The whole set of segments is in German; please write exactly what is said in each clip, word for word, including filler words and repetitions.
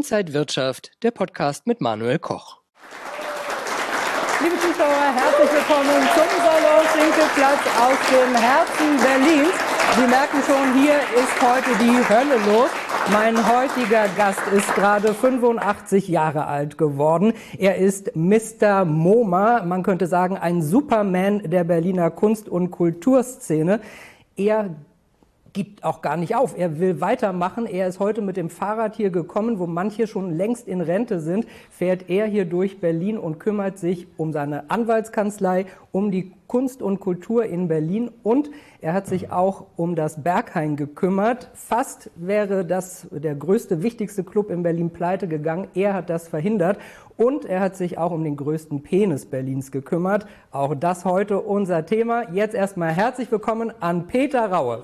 Inside Wirtschaft, der Podcast mit Manuel Koch. Liebe Zuschauer, herzlich willkommen zum Salon Schinkelplatz aus dem Herzen Berlins. Sie merken schon, hier ist heute die Hölle los. Mein heutiger Gast ist gerade fünfundachtzig Jahre alt geworden. Er ist Mister MoMA, man könnte sagen ein Superman der Berliner Kunst- und Kulturszene. Er gibt auch gar nicht auf. Er will weitermachen. Er ist heute mit dem Fahrrad hier gekommen, wo manche schon längst in Rente sind, fährt er hier durch Berlin und kümmert sich um seine Anwaltskanzlei, um die Kunst und Kultur in Berlin und er hat sich auch um das Berghain gekümmert. Fast wäre das der größte, wichtigste Club in Berlin pleite gegangen. Er hat das verhindert und er hat sich auch um den größten Penis Berlins gekümmert. Auch das heute unser Thema. Jetzt erstmal herzlich willkommen an Peter Raue.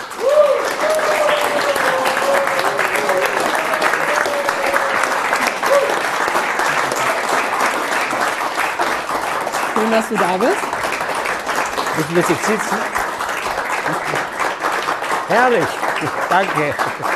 Schön, dass du da bist. Ich muss jetzt sitzen. Herrlich, danke.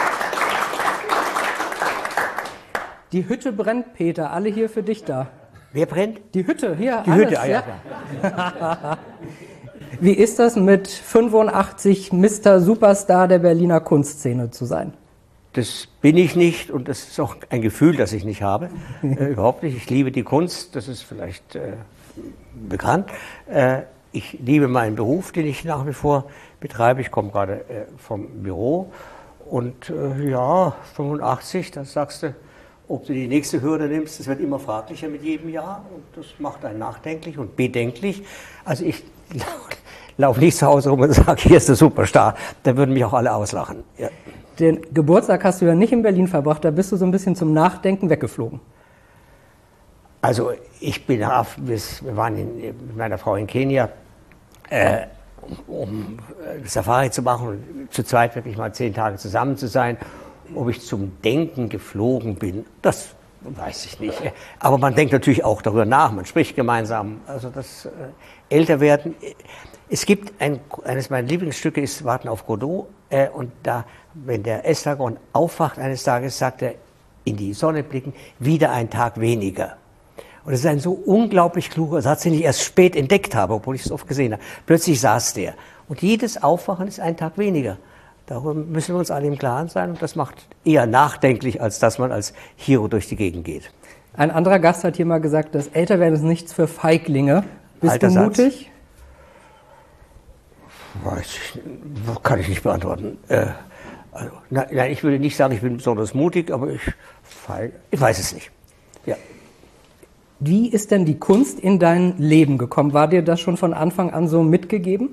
Die Hütte brennt, Peter. Alle hier für dich da. Wer brennt? Die Hütte, hier. Die alles, Hütte, ah, ja. ja. Wie ist das mit fünfundachtzig Mister Superstar der Berliner Kunstszene zu sein? Das bin ich nicht und das ist auch ein Gefühl, das ich nicht habe. äh, überhaupt nicht. Ich liebe die Kunst, das ist vielleicht äh, bekannt. Äh, ich liebe meinen Beruf, den ich nach wie vor betreibe. Ich komme gerade äh, vom Büro und äh, ja, fünfundachtzig, das sagst du, ob du die nächste Hürde nimmst, das wird immer fraglicher mit jedem Jahr und das macht einen nachdenklich und bedenklich. Also ich laufe nicht zu Hause rum und sage, hier ist der Superstar, da würden mich auch alle auslachen. Ja. Den Geburtstag hast du ja nicht in Berlin verbracht, da bist du so ein bisschen zum Nachdenken weggeflogen. Also ich bin, wir waren in, mit meiner Frau in Kenia, äh, um Safari zu machen und zu zweit wirklich mal zehn Tage zusammen zu sein. Ob ich zum Denken geflogen bin, das weiß ich nicht. Aber man denkt natürlich auch darüber nach, man spricht gemeinsam. Also das äh, Älterwerden. Es gibt ein, eines meiner Lieblingsstücke ist Warten auf Godot. Äh, und da, wenn der Estragon aufwacht eines Tages, sagt er, in die Sonne blicken, wieder ein Tag weniger. Und das ist ein so unglaublich kluger Satz, den ich erst spät entdeckt habe, obwohl ich es oft gesehen habe. Plötzlich saß der. Und jedes Aufwachen ist ein Tag weniger. Darüber müssen wir uns alle im Klaren sein. Und das macht eher nachdenklich, als dass man als Hero durch die Gegend geht. Ein anderer Gast hat hier mal gesagt, das Älterwerden ist nichts für Feiglinge. Bist Alter du mutig? Satz. Weiß ich, kann ich nicht beantworten. Äh, also, nein, ich würde nicht sagen, ich bin besonders mutig, aber ich, feig, ich weiß es nicht. Ja. Wie ist denn die Kunst in dein Leben gekommen? War dir das schon von Anfang an so mitgegeben?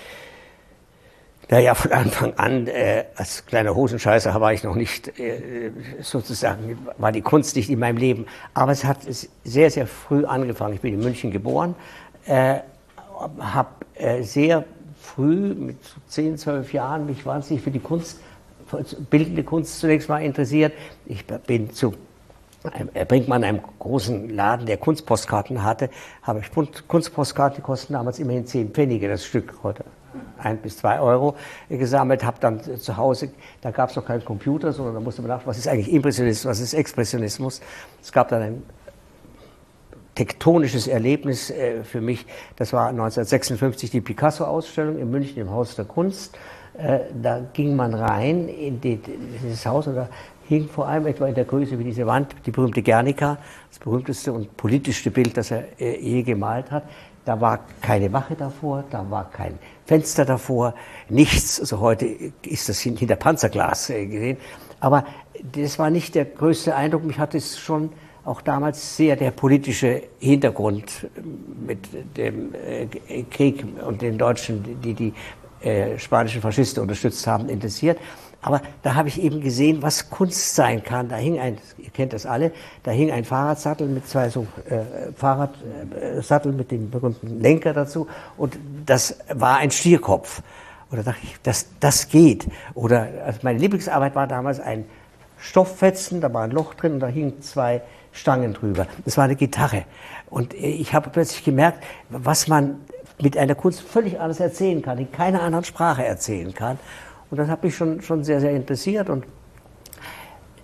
Naja, von Anfang an, äh, als kleiner Hosenscheißer war ich noch nicht, äh, sozusagen, war die Kunst nicht in meinem Leben. Aber es hat sehr, sehr früh angefangen. Ich bin in München geboren, äh, habe äh, sehr früh, mit zehn, zwölf Jahren, mich wahnsinnig für die Kunst, für bildende Kunst zunächst mal interessiert. Ich bin zu Brinkmann, einem großen Laden, der Kunstpostkarten hatte, habe ich Kunstpostkarten, die kosten damals immerhin zehn Pfennige das Stück, heute ein bis zwei Euro gesammelt, habe dann zu Hause, da gab es noch keinen Computer, sondern da musste man nachdenken, was ist eigentlich Impressionismus, was ist Expressionismus. Es gab dann ein tektonisches Erlebnis äh, für mich, das war neunzehnhundertsechsundfünfzig die Picasso-Ausstellung in München im Haus der Kunst. Äh, da ging man rein in, die, in dieses Haus und da hing vor allem etwa in der Größe wie diese Wand, die berühmte Guernica, das berühmteste und politischste Bild, das er äh, je gemalt hat. Da war keine Wache davor, da war kein Fenster davor, nichts. Also heute ist das hinter Panzerglas äh, gesehen. Aber das war nicht der größte Eindruck. Mich hat es schon auch damals sehr der politische Hintergrund mit dem äh, Krieg und den Deutschen, die die äh, spanischen Faschisten unterstützt haben, interessiert. Aber da habe ich eben gesehen, was Kunst sein kann. Da hing ein, ihr kennt das alle, da hing ein Fahrradsattel mit zwei so äh, Fahrradsattel mit dem berühmten Lenker dazu und das war ein Stierkopf. Und da dachte ich, das, das geht. Oder also meine Lieblingsarbeit war damals ein Stofffetzen, da war ein Loch drin und da hingen zwei Stangen drüber. Das war eine Gitarre. Und ich habe plötzlich gemerkt, was man mit einer Kunst völlig anders erzählen kann, in keiner anderen Sprache erzählen kann. Und das hat mich schon, schon sehr, sehr interessiert. Und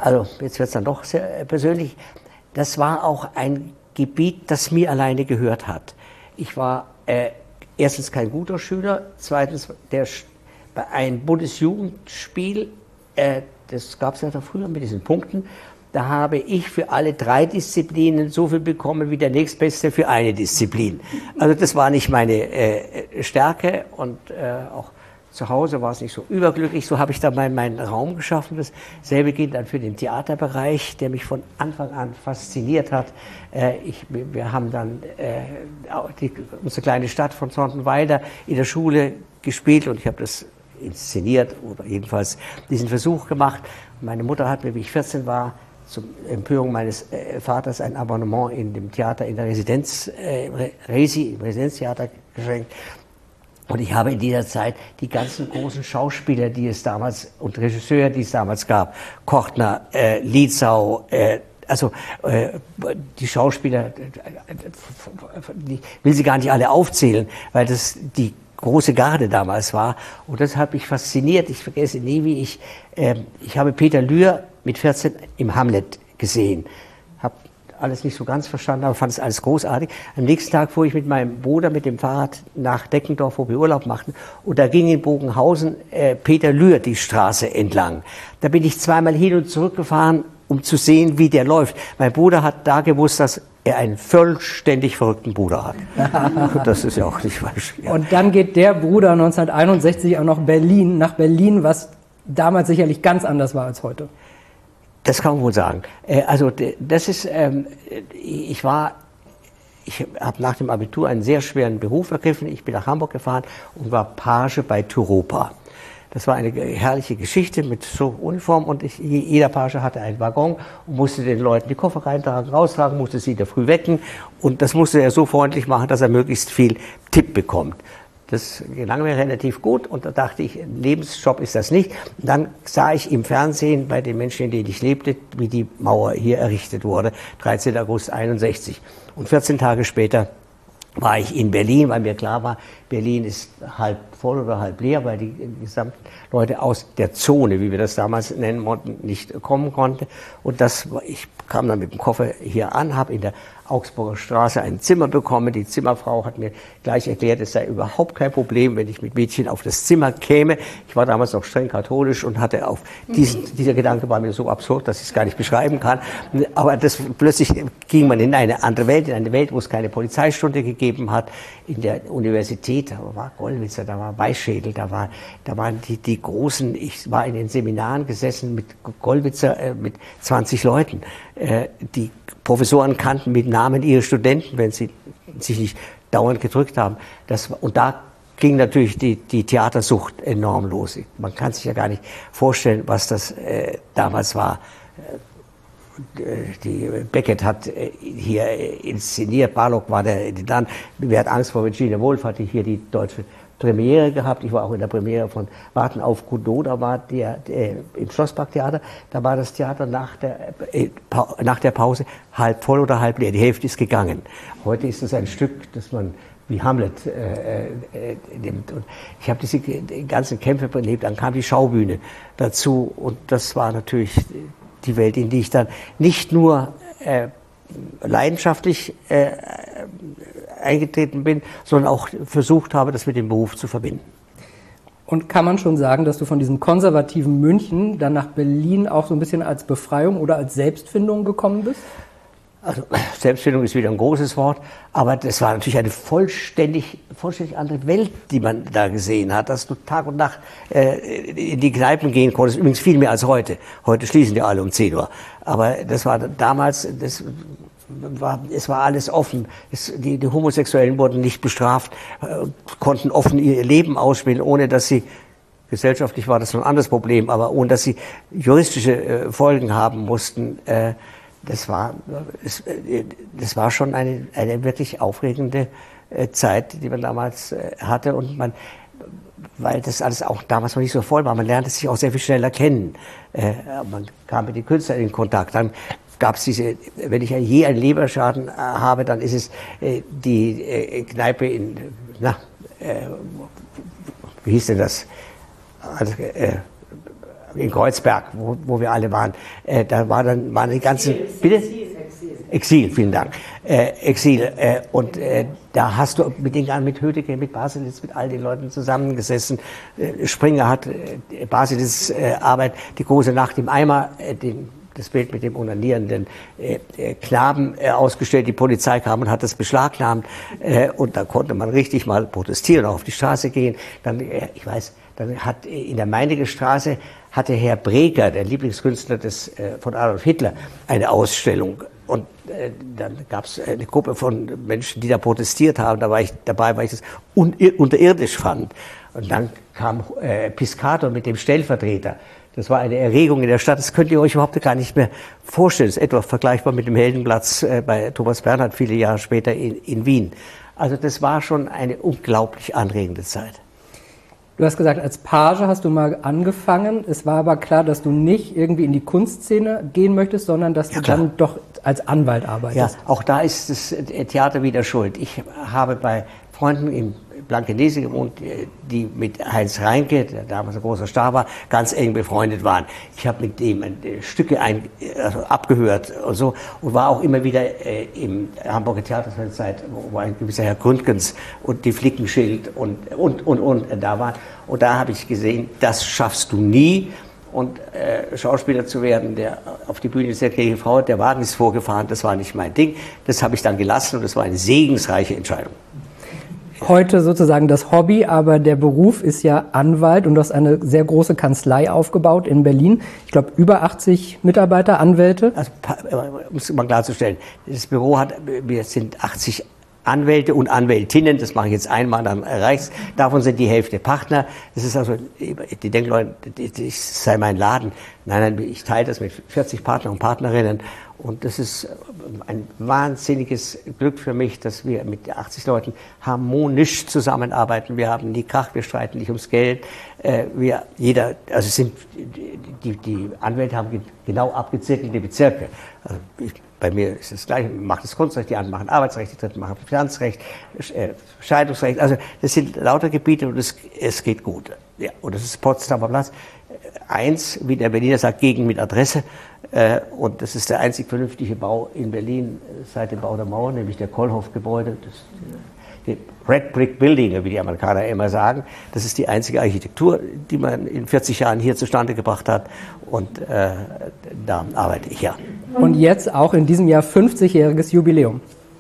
Also jetzt wird es dann doch sehr persönlich. Das war auch ein Gebiet, das mir alleine gehört hat. Ich war äh, erstens kein guter Schüler, zweitens der, bei einem Bundesjugendspiel, äh, das gab es ja da früher mit diesen Punkten, da habe ich für alle drei Disziplinen so viel bekommen wie der Nächstbeste für eine Disziplin. Also das war nicht meine äh, Stärke und äh, auch zu Hause war es nicht so überglücklich. So habe ich da meinen, meinen Raum geschaffen. Dasselbe gilt dann für den Theaterbereich, der mich von Anfang an fasziniert hat. Äh, ich, wir haben dann äh, die, unsere kleine Stadt von Zorntenweider in der Schule gespielt und ich habe das inszeniert oder jedenfalls diesen Versuch gemacht. Meine Mutter hat mir, wie ich vierzehn war, zur Empörung meines äh, Vaters ein Abonnement in dem Theater in der Residenz, äh, Resi, im Residenztheater geschenkt. Und ich habe in dieser Zeit die ganzen großen Schauspieler, die es damals, und Regisseure, die es damals gab, Kortner, äh, Lietzau, äh, also äh, die Schauspieler, die will sie gar nicht alle aufzählen, weil das die große Garde damals war. Und das hat mich fasziniert. Ich vergesse nie, wie ich, äh, ich habe Peter Lühr mit vierzehn im Hamlet gesehen. Habe alles nicht so ganz verstanden, aber fand es alles großartig. Am nächsten Tag fuhr ich mit meinem Bruder mit dem Fahrrad nach Deckendorf, wo wir Urlaub machten. Und da ging in Bogenhausen äh, Peter Lühr die Straße entlang. Da bin ich zweimal hin und zurück gefahren, um zu sehen, wie der läuft. Mein Bruder hat da gewusst, dass er einen vollständig verrückten Bruder hat. Das ist ja auch nicht falsch. Ja. Und dann geht der Bruder neunzehnhunderteinundsechzig auch noch Berlin, nach Berlin, was damals sicherlich ganz anders war als heute. Das kann man wohl sagen. Also das ist, ich war, ich habe nach dem Abitur einen sehr schweren Beruf ergriffen. Ich bin nach Hamburg gefahren und war Page bei Tyropa. Das war eine herrliche Geschichte mit so Uniform und ich, jeder Page hatte einen Waggon und musste den Leuten die Koffer reintragen, raustragen, musste sie da früh wecken und das musste er so freundlich machen, dass er möglichst viel Tipp bekommt. Das gelang mir relativ gut und da dachte ich, ein Lebensjob ist das nicht. Und dann sah ich im Fernsehen bei den Menschen, in denen ich lebte, wie die Mauer hier errichtet wurde, dreizehnten August einundsechzig. Und vierzehn Tage später war ich in Berlin, weil mir klar war, Berlin ist halb voll oder halb leer, weil die gesamten Leute aus der Zone, wie wir das damals nennen wollten, nicht kommen konnten. Und das, ich kam dann mit dem Koffer hier an, habe in der Augsburger Straße ein Zimmer bekommen. Die Zimmerfrau hat mir gleich erklärt, es sei überhaupt kein Problem, wenn ich mit Mädchen auf das Zimmer käme. Ich war damals noch streng katholisch und hatte auf diesen, dieser Gedanke war mir so absurd, dass ich es gar nicht beschreiben kann. Aber das, plötzlich ging man in eine andere Welt, in eine Welt, wo es keine Polizeistunde gegeben hat. In der Universität, da war Gollwitzer, da war Weißschädel, da, war, da waren die, die großen, ich war in den Seminaren gesessen mit Gollwitzer, äh, mit zwanzig Leuten. Äh, die Professoren kannten mit Namen ihre Studenten, wenn sie sich nicht dauernd gedrückt haben. Das, und da ging natürlich die, die Theatersucht enorm los. Man kann sich ja gar nicht vorstellen, was das äh, damals war. Die Beckett hat hier inszeniert, Barlock war der dann, wer hat Angst vor Virginia Woolf, hatte hier die deutsche Premiere gehabt. Ich war auch in der Premiere von Warten auf Godot, da war der, der im Schlossparktheater, da war das Theater nach der, äh, nach der Pause halb voll oder halb leer, die Hälfte ist gegangen. Heute ist es ein Stück, das man wie Hamlet äh, äh, nimmt. Und ich habe diese die ganzen Kämpfe erlebt, dann kam die Schaubühne dazu und das war natürlich die Welt, in die ich dann nicht nur äh, leidenschaftlich äh, eingetreten bin, sondern auch versucht habe, das mit dem Beruf zu verbinden. Und kann man schon sagen, dass du von diesem konservativen München dann nach Berlin auch so ein bisschen als Befreiung oder als Selbstfindung gekommen bist? Also Selbstfindung ist wieder ein großes Wort, aber das war natürlich eine vollständig, vollständig andere Welt, die man da gesehen hat, dass du Tag und Nacht äh, in die Kneipen gehen konntest, übrigens viel mehr als heute. Heute schließen die alle um zehn Uhr, aber das war damals, das war, es war alles offen. Es, die, die Homosexuellen wurden nicht bestraft, äh, konnten offen ihr Leben ausspielen, ohne dass sie, gesellschaftlich war das noch ein anderes Problem, aber ohne dass sie juristische äh, Folgen haben mussten. Äh, Das war, das war schon eine, eine wirklich aufregende Zeit, die man damals hatte und man, weil das alles auch damals noch nicht so voll war, man lernte sich auch sehr viel schneller kennen. Man kam mit den Künstlern in Kontakt. Dann gab es diese, wenn ich je einen Leberschaden habe, dann ist es die Kneipe in, na, wie hieß denn das? Also, in Kreuzberg, wo, wo wir alle waren. Äh, da war dann, waren die ganzen, Exil, bitte? Exil, Exil. Exil, vielen Dank. Äh, Exil, äh, und äh, da hast du mit den mit Hödecke, mit Baselitz, mit all den Leuten zusammengesessen. Äh, Springer hat äh, Baselitz äh, Arbeit, die große Nacht im Eimer, äh, den, das Bild mit dem onanierenden äh, äh, Knaben äh, ausgestellt. Die Polizei kam und hat das beschlagnahmt. Äh, und da konnte man richtig mal protestieren, auch auf die Straße gehen. Dann, äh, ich weiß, dann hat äh, in der Meinecke Straße hatte Herr Breker, der Lieblingskünstler des, äh, von Adolf Hitler, eine Ausstellung. Und äh, dann gab es eine Gruppe von Menschen, die da protestiert haben. Da war ich dabei, weil ich das unterirdisch fand. Und dann kam äh, Piscator mit dem Stellvertreter. Das war eine Erregung in der Stadt. Das könnt ihr euch überhaupt gar nicht mehr vorstellen. Das ist etwa vergleichbar mit dem Heldenplatz äh, bei Thomas Bernhard viele Jahre später in, in Wien. Also das war schon eine unglaublich anregende Zeit. Du hast gesagt, als Page hast du mal angefangen. Es war aber klar, dass du nicht irgendwie in die Kunstszene gehen möchtest, sondern dass ja, du klar. dann doch als Anwalt arbeitest. Ja, auch da ist das Theater wieder schuld. Ich habe bei Freunden im Blankenese gewohnt, die mit Heinz Reinke, der damals ein großer Star war, ganz eng befreundet waren. Ich habe mit dem Stücke ein, also abgehört und so und war auch immer wieder äh, im Hamburger Theaterzeit, wo ein gewisser Herr Gründgens und die Flickenschild und, und, und, und da waren. Und da habe ich gesehen, das schaffst du nie. Und äh, Schauspieler zu werden, der auf die Bühne der G V, der Wagen ist vorgefahren, das war nicht mein Ding. Das habe ich dann gelassen und das war eine segensreiche Entscheidung. Heute sozusagen das Hobby, aber der Beruf ist ja Anwalt und du hast eine sehr große Kanzlei aufgebaut in Berlin. Ich glaube, über achtzig Mitarbeiter, Anwälte. Also, um es mal klarzustellen, das Büro hat, wir sind achtzig Anwälte und Anwältinnen, das mache ich jetzt einmal, dann reicht's. Davon sind die Hälfte Partner. Das ist also, die denken Leute, das sei mein Laden. Nein, nein, ich teile das mit vierzig Partner und Partnerinnen. Und das ist ein wahnsinniges Glück für mich, dass wir mit achtzig Leuten harmonisch zusammenarbeiten. Wir haben nie Krach, wir streiten nicht ums Geld. Wir, jeder, also sind, die, die Anwälte haben genau abgezirkelte Bezirke. Also ich, bei mir ist es gleich, macht das Kunstrecht, die anderen machen Arbeitsrecht, die dritten machen Finanzrecht, Scheidungsrecht. Also das sind lauter Gebiete und es, es geht gut. Ja, und das ist Potsdamer Platz. Eins, wie der Berliner sagt, Gegend mit Adresse. Und das ist der einzig vernünftige Bau in Berlin seit dem Bau der Mauer, nämlich der Kohlhoff-Gebäude. Die Red Brick Building, wie die Amerikaner immer sagen. Das ist die einzige Architektur, die man in vierzig Jahren hier zustande gebracht hat. Und äh, da arbeite ich ja. Und jetzt auch in diesem Jahr fünfzigjähriges Jubiläum.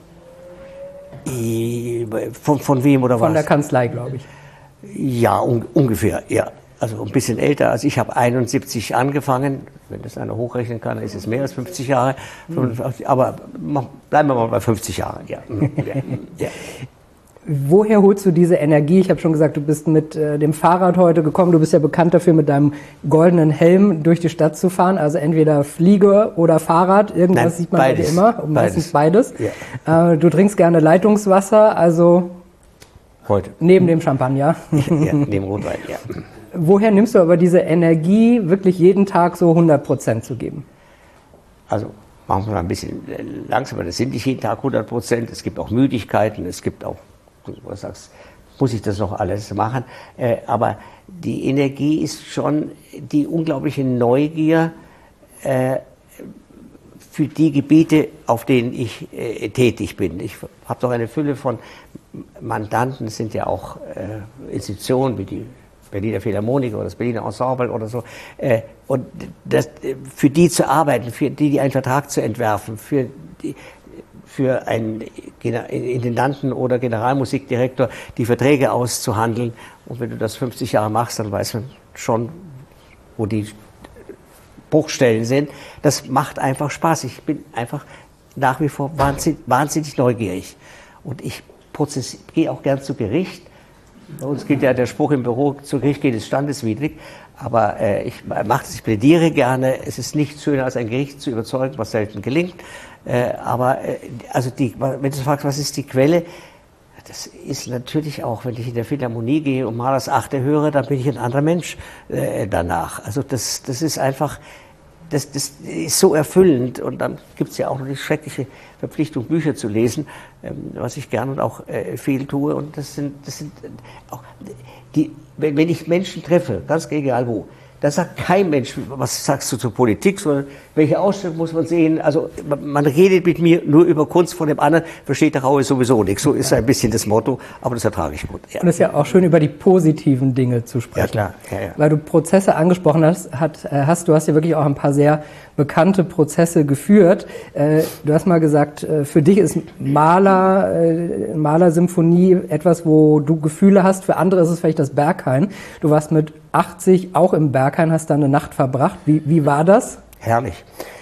Von, von wem oder von was? Von der Kanzlei, glaube ich. Ja, un, ungefähr, ja. Also ein bisschen älter. Also ich habe einundsiebzig angefangen. Wenn das einer hochrechnen kann, ist es mehr als fünfzig Jahre. fünfundachtzig, aber bleiben wir mal bei fünfzig Jahren. Ja. Ja. Woher holst du diese Energie? Ich habe schon gesagt, du bist mit äh, dem Fahrrad heute gekommen. Du bist ja bekannt dafür, mit deinem goldenen Helm durch die Stadt zu fahren. Also entweder Fliege oder Fahrrad. Irgendwas Nein, sieht man beides. Bei dir immer. Und meistens beides. beides. Ja. Äh, du trinkst gerne Leitungswasser. Also heute. Neben dem Champagner. Ja, neben Rotwein, ja. Woher nimmst du aber diese Energie, wirklich jeden Tag so hundert Prozent zu geben? Also machen wir mal ein bisschen langsamer. Das sind nicht jeden Tag hundert Prozent. Es gibt auch Müdigkeiten. Es gibt auch, du sagst, muss ich das noch alles machen? Äh, aber die Energie ist schon die unglaubliche Neugier äh, für die Gebiete, auf denen ich äh, tätig bin. Ich habe doch eine Fülle von Mandanten. Das sind ja auch äh, Institutionen wie die Berliner Philharmoniker oder das Berliner Ensemble oder so. Äh, und das, für die zu arbeiten, für die, die einen Vertrag zu entwerfen, für, die, für einen Intendanten oder Generalmusikdirektor die Verträge auszuhandeln. Und wenn du das fünfzig Jahre machst, dann weiß man schon, wo die Bruchstellen sind. Das macht einfach Spaß. Ich bin einfach nach wie vor wahnsinnig, wahnsinnig neugierig. Und ich gehe auch gern zu Gericht. Bei uns gilt ja der Spruch im Büro, zu Gericht gehen ist standeswidrig, aber äh, ich mache es, ich plädiere gerne. Es ist nicht schöner, als ein Gericht zu überzeugen, was selten gelingt. Äh, aber äh, also die, wenn du fragst, was ist die Quelle, das ist natürlich auch, wenn ich in der Philharmonie gehe und mal das Achte höre, dann bin ich ein anderer Mensch äh, danach. Also das, das ist einfach, das, das ist so erfüllend. Und dann gibt es ja auch noch die schreckliche Verpflichtung, Bücher zu lesen, ähm, was ich gern und auch äh, viel tue. Und das sind, das sind auch die, wenn, wenn ich Menschen treffe, ganz egal wo, Da sagt kein Mensch, was sagst du zur Politik, sondern welche Ausstellung muss man sehen. Also man redet mit mir nur über Kunst, von dem anderen versteht der Raue sowieso nichts. So ist ein bisschen das Motto, aber das ertrage ich gut. Ja. Und es ist ja auch schön, über die positiven Dinge zu sprechen. Ja, klar. Ja, ja. Weil du Prozesse angesprochen hast, hat, hast, du hast ja wirklich auch ein paar sehr bekannte Prozesse geführt. Du hast mal gesagt, für dich ist Maler, Malersymphonie etwas, wo du Gefühle hast. Für andere ist es vielleicht das Berghain. Du warst mit achtzig auch im Berghain, hast da eine Nacht verbracht. Wie, wie war das? Herrlich.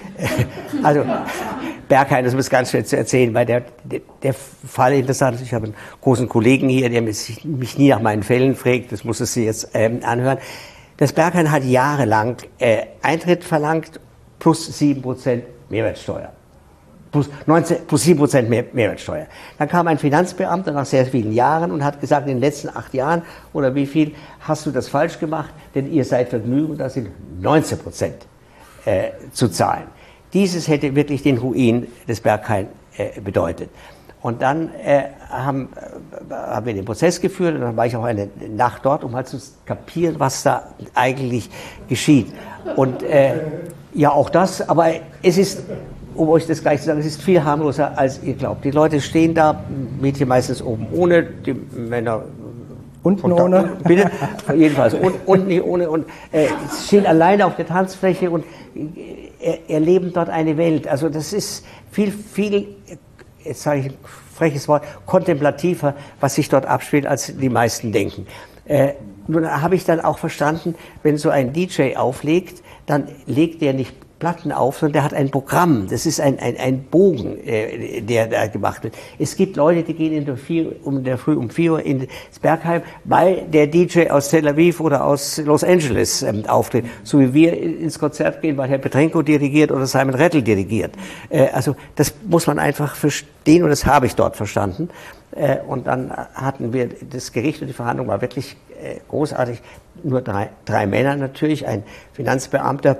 Also Berghain, das muss ganz schnell zu erzählen, weil der, der, der Fall interessant ist. Ich habe einen großen Kollegen hier, der mich, mich nie nach meinen Fällen fragt. Das muss es Sie jetzt ähm, anhören. Das Berghain hat jahrelang äh, Eintritt verlangt plus sieben Prozent Mehrwertsteuer. Plus, neunzehn, plus sieben Prozent mehr, Mehrwertsteuer. Dann kam ein Finanzbeamter nach sehr vielen Jahren und hat gesagt, in den letzten acht Jahren oder wie viel hast du das falsch gemacht, denn ihr seid vergnügt, das sind neunzehn Prozent äh, zu zahlen. Dieses hätte wirklich den Ruin des Berghain äh, bedeutet. Und dann äh, haben, äh, haben wir den Prozess geführt und dann war ich auch eine Nacht dort, um halt zu kapieren, was da eigentlich geschieht. Und äh, ja, auch das, aber es ist, um euch das gleich zu sagen, es ist viel harmloser, als ihr glaubt. Die Leute stehen da, Mädchen meistens oben ohne, die Männer unten ohne. Bitte, jedenfalls un, unten nicht ohne und äh, stehen alleine auf der Tanzfläche und äh, erleben dort eine Welt. Also das ist viel, viel, jetzt sage ich ein freches Wort, kontemplativer, was sich dort abspielt, als die meisten denken. Äh, nun habe ich dann auch verstanden, wenn so ein D J auflegt, dann legt der nicht Platten auf, sondern der hat ein Programm. Das ist ein, ein, ein Bogen, äh, der da gemacht wird. Es gibt Leute, die gehen in der, vier, um der Früh um vier Uhr ins Berghain, weil der D J aus Tel Aviv oder aus Los Angeles ähm, auftritt. So wie wir ins Konzert gehen, weil Herr Petrenko dirigiert oder Simon Rattle dirigiert. Äh, also das muss man einfach verstehen und das habe ich dort verstanden. Äh, und dann hatten wir das Gericht und die Verhandlung war wirklich äh, großartig. Nur drei, drei Männer natürlich, ein Finanzbeamter,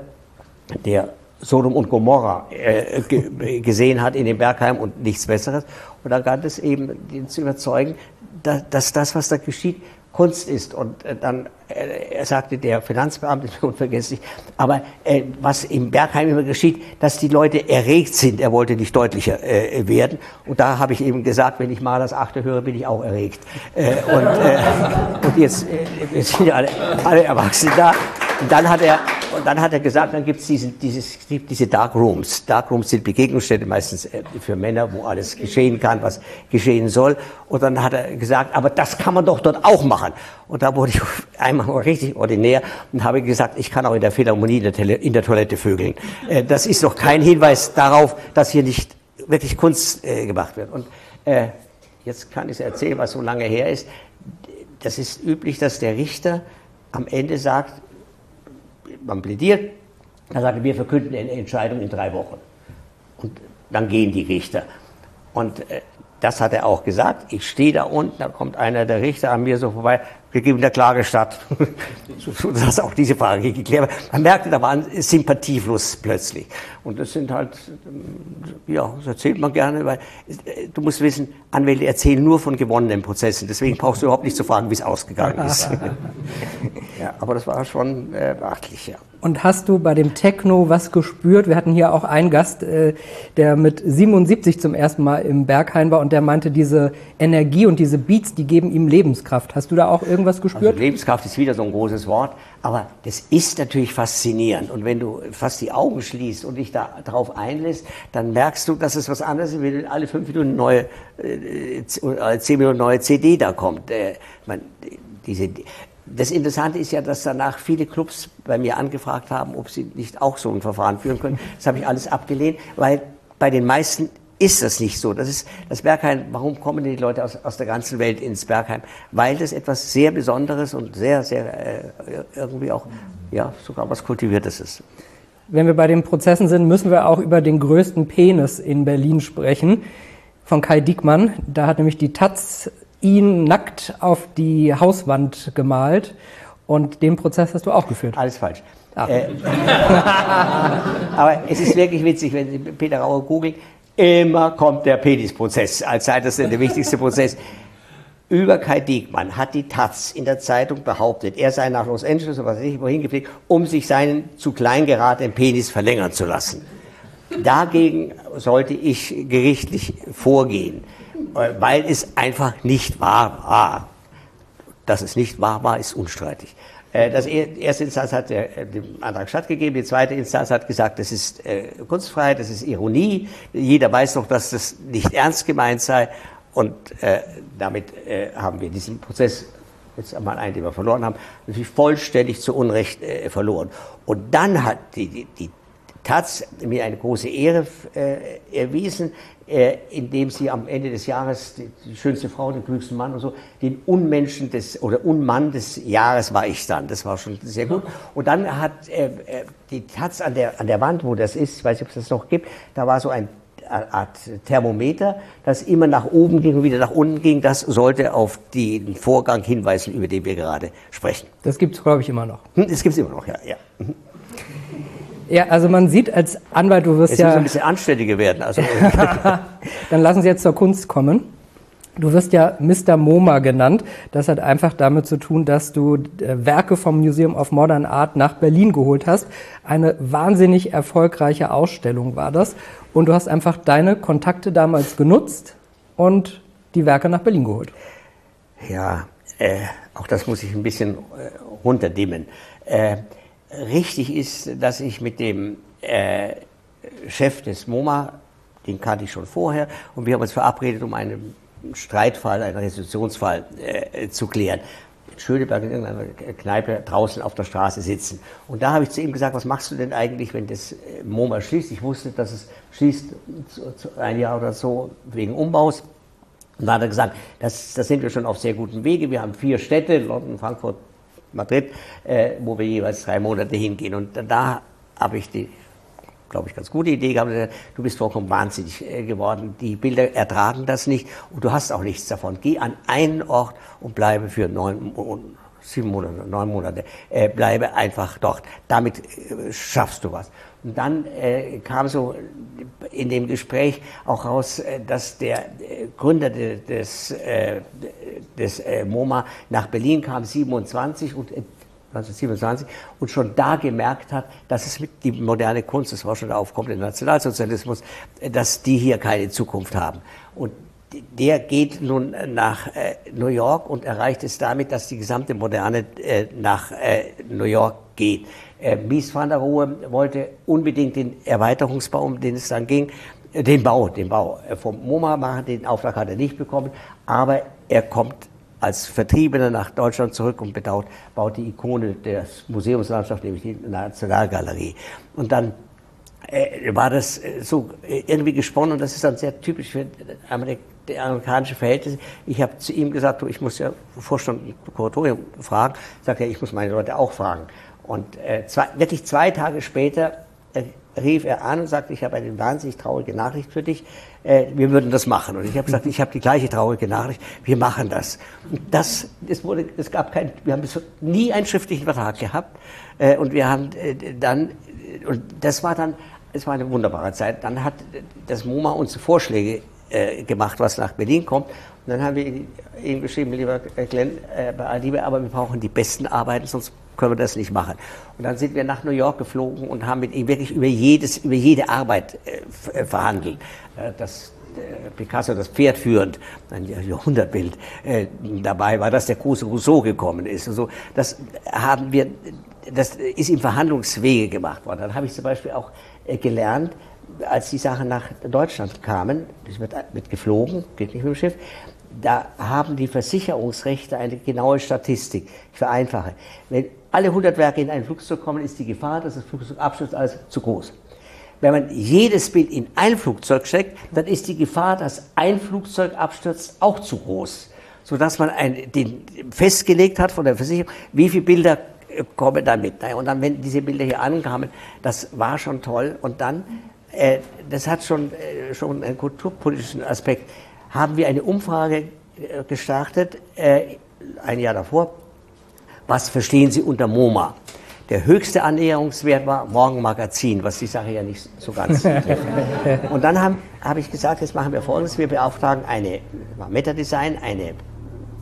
der Sodom und Gomorra äh, ge gesehen hat in dem Berghain und nichts Besseres. Und da galt es eben, ihn zu überzeugen, dass, dass das, was da geschieht, Kunst ist. Und äh, dann äh, er sagte der Finanzbeamte, unvergesslich, aber äh, was im Berghain immer geschieht, dass die Leute erregt sind. Er wollte nicht deutlicher äh, werden. Und da habe ich eben gesagt, wenn ich mal das Achte höre, bin ich auch erregt. Äh, und, äh, und jetzt, äh, jetzt sind ja alle, alle Erwachsene da. Und dann hat er, und dann hat er gesagt, dann gibt es diese, diese Dark Rooms. Dark Rooms sind Begegnungsstätten, meistens für Männer, wo alles geschehen kann, was geschehen soll. Und dann hat er gesagt, aber das kann man doch dort auch machen. Und da wurde ich einmal richtig ordinär und habe gesagt, ich kann auch in der Philharmonie in der, Tele, in der Toilette vögeln. Äh, das ist doch kein Hinweis darauf, dass hier nicht wirklich Kunst äh, gemacht wird. Und äh, jetzt kann ich es erzählen, was so lange her ist. Das ist üblich, dass der Richter am Ende sagt, man plädiert, dann sagt er, wir verkünden eine Entscheidung in drei Wochen. Und dann gehen die Richter. Und äh, das hat er auch gesagt. Ich stehe da unten, da kommt einer der Richter an mir so vorbei, wir geben der Klage statt. So dass auch diese Frage geklärt wird. Man merkte, da war ein Sympathiefluss plötzlich. Und das sind halt, ja, das erzählt man gerne, weil du musst wissen, Anwälte erzählen nur von gewonnenen Prozessen. Deswegen brauchst du überhaupt nicht zu fragen, wie es ausgegangen ist. Ja, aber das war schon äh, beachtlich, ja. Und hast du bei dem Techno was gespürt? Wir hatten hier auch einen Gast, äh, der mit siebenundsiebzig zum ersten Mal im Berghain war und der meinte, diese Energie und diese Beats, die geben ihm Lebenskraft. Hast du da auch irgendwas gespürt? Also Lebenskraft ist wieder so ein großes Wort, aber das ist natürlich faszinierend. Und wenn du fast die Augen schließt und dich da drauf einlässt, dann merkst du, dass es was anderes ist, wenn alle fünf Minuten neue, äh, zehn Minuten neue C D da kommt. Äh, man, diese, Das Interessante ist ja, dass danach viele Clubs bei mir angefragt haben, ob sie nicht auch so ein Verfahren führen können. Das habe ich alles abgelehnt, weil bei den meisten ist das nicht so. Das ist das Berghain. Warum kommen die Leute aus, aus der ganzen Welt ins Berghain? Weil das etwas sehr Besonderes und sehr, sehr äh, irgendwie auch, ja, sogar was Kultiviertes ist. Wenn wir bei den Prozessen sind, müssen wir auch über den größten Penis in Berlin sprechen, von Kai Diekmann. Da hat nämlich die Taz ihn nackt auf die Hauswand gemalt und den Prozess hast du auch geführt. Alles falsch. Äh, aber es ist wirklich witzig, wenn Sie Peter Rauer googeln, immer kommt der Penisprozess, als sei das der wichtigste Prozess. über Kai Diekmann hat die Taz in der Zeitung behauptet, er sei nach Los Angeles oder was weiß ich wohin geflogen, um sich seinen zu klein geratenen Penis verlängern zu lassen. Dagegen sollte ich gerichtlich vorgehen, weil es einfach nicht wahr war. Dass es nicht wahr war, ist unstreitig. Das erste Instanz hat dem Antrag stattgegeben, die zweite Instanz hat gesagt, das ist Kunstfreiheit, das ist Ironie, jeder weiß doch, dass das nicht ernst gemeint sei und äh, damit äh, haben wir diesen Prozess, jetzt einmal einen, den wir verloren haben, natürlich vollständig zu Unrecht äh, verloren. Und dann hat die, die, die Taz mir eine große Ehre äh, erwiesen, äh, indem sie am Ende des Jahres die, die schönste Frau, den klügsten Mann und so, den Unmenschen des oder Unmann des Jahres war ich dann. Das war schon sehr gut. Und dann hat äh, die Taz an der an der Wand, wo das ist, ich weiß nicht, ob es das noch gibt, da war so ein Art Thermometer, das immer nach oben ging und wieder nach unten ging. Das sollte auf den Vorgang hinweisen, über den wir gerade sprechen. Das gibt es, glaube ich, immer noch. Das gibt es immer noch, ja. ja. Ja, also man sieht als Anwalt, du wirst jetzt ja... Jetzt muss ein bisschen anständiger werden. Also Dann lassen Sie jetzt zur Kunst kommen. Du wirst ja Mister MoMA genannt. Das hat einfach damit zu tun, dass du Werke vom Museum of Modern Art nach Berlin geholt hast. Eine wahnsinnig erfolgreiche Ausstellung war das. Und du hast einfach deine Kontakte damals genutzt und die Werke nach Berlin geholt. Ja, äh, auch das muss ich ein bisschen äh, runterdimmen. Äh, richtig ist, dass ich mit dem äh, Chef des MoMA, den kannte ich schon vorher, und wir haben uns verabredet, um einen Streitfall, einen Restitutionsfall äh, zu klären. In Schöneberg in irgendeiner Kneipe draußen auf der Straße sitzen. Und da habe ich zu ihm gesagt, was machst du denn eigentlich, wenn das MoMA schließt? Ich wusste, dass es schließt ein Jahr oder so wegen Umbaus. Und da hat er gesagt, das, das sind wir schon auf sehr gutem Wege. Wir haben vier Städte, London, Frankfurt, Madrid, äh, wo wir jeweils drei Monate hingehen. Und da habe ich die, glaube ich, ganz gute Idee gehabt. Du bist vollkommen wahnsinnig geworden. Die Bilder ertragen das nicht und du hast auch nichts davon. Geh an einen Ort und bleibe für neun, sieben Monate, neun Monate. Äh, bleibe einfach dort. Damit äh, schaffst du was. Und dann äh, kam so in dem Gespräch auch raus, äh, dass der äh, Gründer de, des, äh, des äh, MoMA nach Berlin kam, siebenundzwanzig und äh, neunzehnhundertsiebenundzwanzig, und schon da gemerkt hat, dass es mit die moderne Kunst, das war schon der aufkommende Nationalsozialismus, dass die hier keine Zukunft haben. Und der geht nun nach äh, New York und erreicht es damit, dass die gesamte Moderne äh, nach äh, New York geht. Äh, Mies van der Rohe wollte unbedingt den Erweiterungsbau, um den es dann ging, äh, den Bau, den Bau äh, vom MoMA machen, den Auftrag hat er nicht bekommen, aber er kommt als Vertriebener nach Deutschland zurück und bedaut, baut die Ikone der Museumslandschaft, nämlich die Nationalgalerie. Und dann äh, war das äh, so äh, irgendwie gesponnen, und das ist dann sehr typisch für Amerik die amerikanische Verhältnisse. Ich habe zu ihm gesagt, du, ich muss ja Vorstand im Kuratorium fragen. Sagt er, ich muss meine Leute auch fragen. Und äh, zwei, wirklich zwei Tage später äh, rief er an und sagte, ich habe eine wahnsinnig traurige Nachricht für dich, äh, wir würden das machen. Und ich habe gesagt, ich habe die gleiche traurige Nachricht, wir machen das. Und das, es wurde, es gab kein, wir haben bis nie einen schriftlichen Vertrag gehabt, äh, und wir haben äh, dann, und das war dann, es war eine wunderbare Zeit, dann hat das MoMA uns Vorschläge äh, gemacht, was nach Berlin kommt. Und dann haben wir ihm geschrieben, lieber Glenn, äh, bei aller Liebe, aber wir brauchen die besten Arbeiten, sonst können wir das nicht machen. Und dann sind wir nach New York geflogen und haben mit ihm wirklich über jedes, über jede Arbeit äh, verhandelt. Äh, das äh, Picasso, das Pferd führend, ein Jahrhundertbild, äh, dabei war, dass der große Rousseau gekommen ist. Und so, das haben wir, das ist im Verhandlungswege gemacht worden. Dann habe ich zum Beispiel auch äh, gelernt, als die Sachen nach Deutschland kamen, das wird, wird geflogen, geht nicht mit dem Schiff, da haben die Versicherungsrechte eine genaue Statistik. Ich vereinfache. Wenn alle hundert Werke in ein Flugzeug kommen, ist die Gefahr, dass das Flugzeug abstürzt, alles zu groß. Wenn man jedes Bild in ein Flugzeug steckt, dann ist die Gefahr, dass ein Flugzeug abstürzt, auch zu groß. Sodass man ein, den festgelegt hat von der Versicherung, wie viele Bilder kommen da mit. Und dann, wenn diese Bilder hier ankamen, das war schon toll. Und dann, äh, das hat schon, äh, schon einen kulturpolitischen Aspekt, haben wir eine Umfrage äh, gestartet, äh, ein Jahr davor. Was verstehen Sie unter MoMA? Der höchste Annäherungswert war Morgenmagazin, was die Sache ja nicht so ganz trifft. Und dann habe hab ich gesagt, jetzt machen wir Folgendes, wir beauftragen eine Meta-Design, eine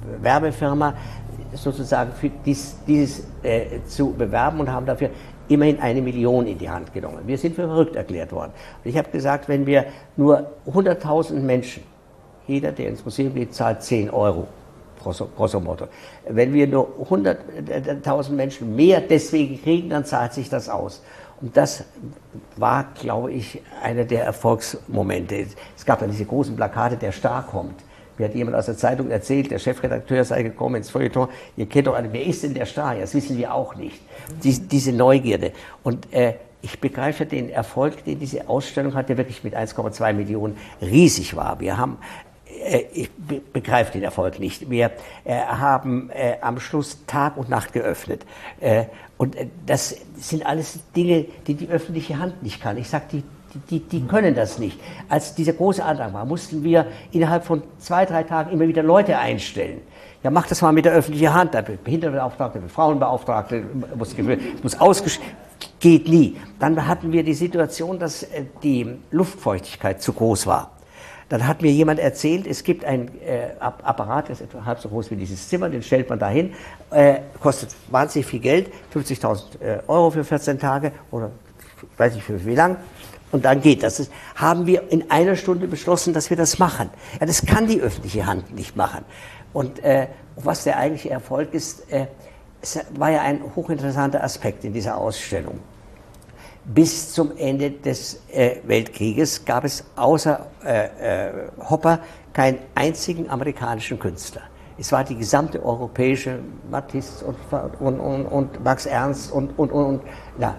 Werbefirma sozusagen für dies, dieses äh, zu bewerben und haben dafür immerhin eine Million in die Hand genommen. Wir sind für verrückt erklärt worden. Und ich habe gesagt, wenn wir nur hunderttausend Menschen, jeder, der ins Museum geht, zahlt zehn Euro, grosso, grosso modo. Wenn wir nur hunderttausend Menschen mehr deswegen kriegen, dann zahlt sich das aus. Und das war, glaube ich, einer der Erfolgsmomente. Es gab dann diese großen Plakate, der Star kommt. Mir hat jemand aus der Zeitung erzählt, der Chefredakteur sei gekommen ins Feuilleton, ihr kennt doch alle, wer ist denn der Star? Das wissen wir auch nicht. Dies, diese Neugierde. Und äh, ich begreife den Erfolg, den diese Ausstellung hat, der wirklich mit eins Komma zwei Millionen riesig war. Wir haben, äh, ich be begreife den Erfolg nicht, wir äh, haben äh, am Schluss Tag und Nacht geöffnet. Äh, und äh, das sind alles Dinge, die die öffentliche Hand nicht kann. Ich sage, die Die, die können das nicht. Als dieser große Antrag war, mussten wir innerhalb von zwei, drei Tagen immer wieder Leute einstellen. Ja, mach das mal mit der öffentlichen Hand. Der Behindertenbeauftragte, der Frauenbeauftragte, muss, muss ausgeschrieben, geht nie. Dann hatten wir die Situation, dass die Luftfeuchtigkeit zu groß war. Dann hat mir jemand erzählt, es gibt einen äh, Apparat, der ist etwa halb so groß wie dieses Zimmer, den stellt man da hin, äh, kostet wahnsinnig viel Geld, fünfzigtausend äh, Euro für vierzehn Tage oder ich weiß nicht für wie lang. Und dann geht das. Das haben wir in einer Stunde beschlossen, dass wir das machen. Ja, das kann die öffentliche Hand nicht machen. Und äh, was der eigentliche Erfolg ist, äh, es war ja ein hochinteressanter Aspekt in dieser Ausstellung. Bis zum Ende des äh, Weltkrieges gab es außer äh, äh, Hopper keinen einzigen amerikanischen Künstler. Es war die gesamte europäische Matisse und, und, und, und Max Ernst und, und, und, und ja,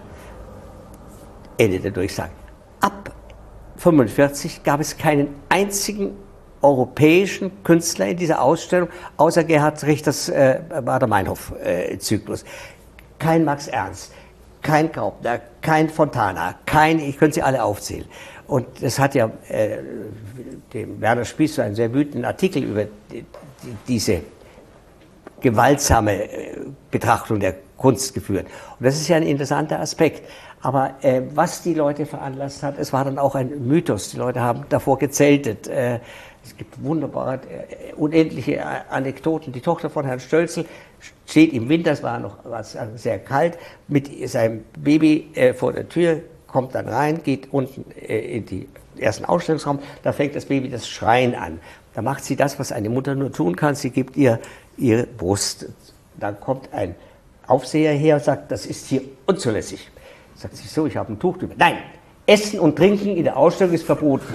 Ende der Durchsage. Ab fünfundvierzig gab es keinen einzigen europäischen Künstler in dieser Ausstellung, außer Gerhard Richters äh, Baader-Meinhof-Zyklus. Äh, kein Max Ernst, kein Graupner, kein Fontana, kein, ich könnte sie alle aufzählen. Und das hat ja äh, dem Werner Spieß so einen sehr wütenden Artikel über die, die, diese gewaltsame äh, Betrachtung der Kunst geführt. Und das ist ja ein interessanter Aspekt. Aber äh, was die Leute veranlasst hat, es war dann auch ein Mythos. Die Leute haben davor gezeltet. Äh, es gibt wunderbare, äh, unendliche Anekdoten. Die Tochter von Herrn Stölzel steht im Winter, es war noch war sehr kalt, mit seinem Baby äh, vor der Tür, kommt dann rein, geht unten äh, in den ersten Ausstellungsraum, da fängt das Baby das Schreien an. Da macht sie das, was eine Mutter nur tun kann, sie gibt ihr ihre Brust. Dann kommt ein Aufseher her und sagt, das ist hier unzulässig. Sagt sie so, ich habe ein Tuch drüber. Nein, Essen und Trinken in der Ausstellung ist verboten.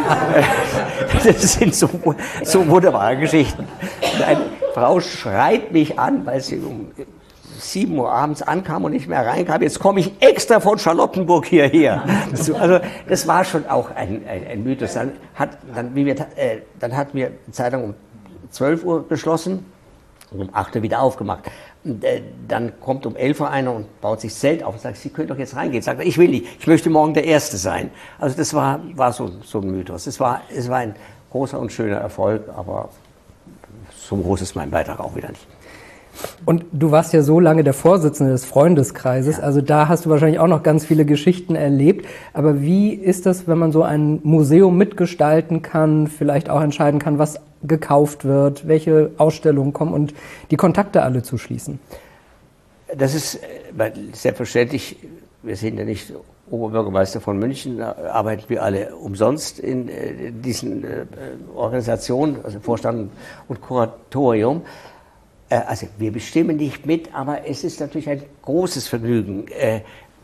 Das sind so, so wunderbare Geschichten. Eine Frau schreit mich an, weil sie um sieben Uhr abends ankam und nicht mehr reinkam. Jetzt komme ich extra von Charlottenburg hierher. Also das war schon auch ein, ein, ein Mythos. Dann, hat, dann, wie wir, äh, dann hatten wir die Zeitung um zwölf Uhr geschlossen und um acht Uhr wieder aufgemacht. Und, äh, dann kommt um elf Uhr einer und baut sich das Zelt auf und sagt, Sie können doch jetzt reingehen. Sagt er, ich will nicht, ich möchte morgen der Erste sein. Also das war, war so, so ein Mythos. Es war, es war ein großer und schöner Erfolg, aber so groß ist mein Beitrag auch wieder nicht. Und du warst ja so lange der Vorsitzende des Freundeskreises, ja. Also da hast du wahrscheinlich auch noch ganz viele Geschichten erlebt. Aber wie ist das, wenn man so ein Museum mitgestalten kann, vielleicht auch entscheiden kann, was gekauft wird, welche Ausstellungen kommen und die Kontakte alle zu schließen? Das ist selbstverständlich, wir sind ja nicht Oberbürgermeister von München, da arbeiten wir alle umsonst in äh, diesen äh, Organisationen, also Vorstand und Kuratorium. Äh, also wir bestimmen nicht mit, aber es ist natürlich ein großes Vergnügen, äh,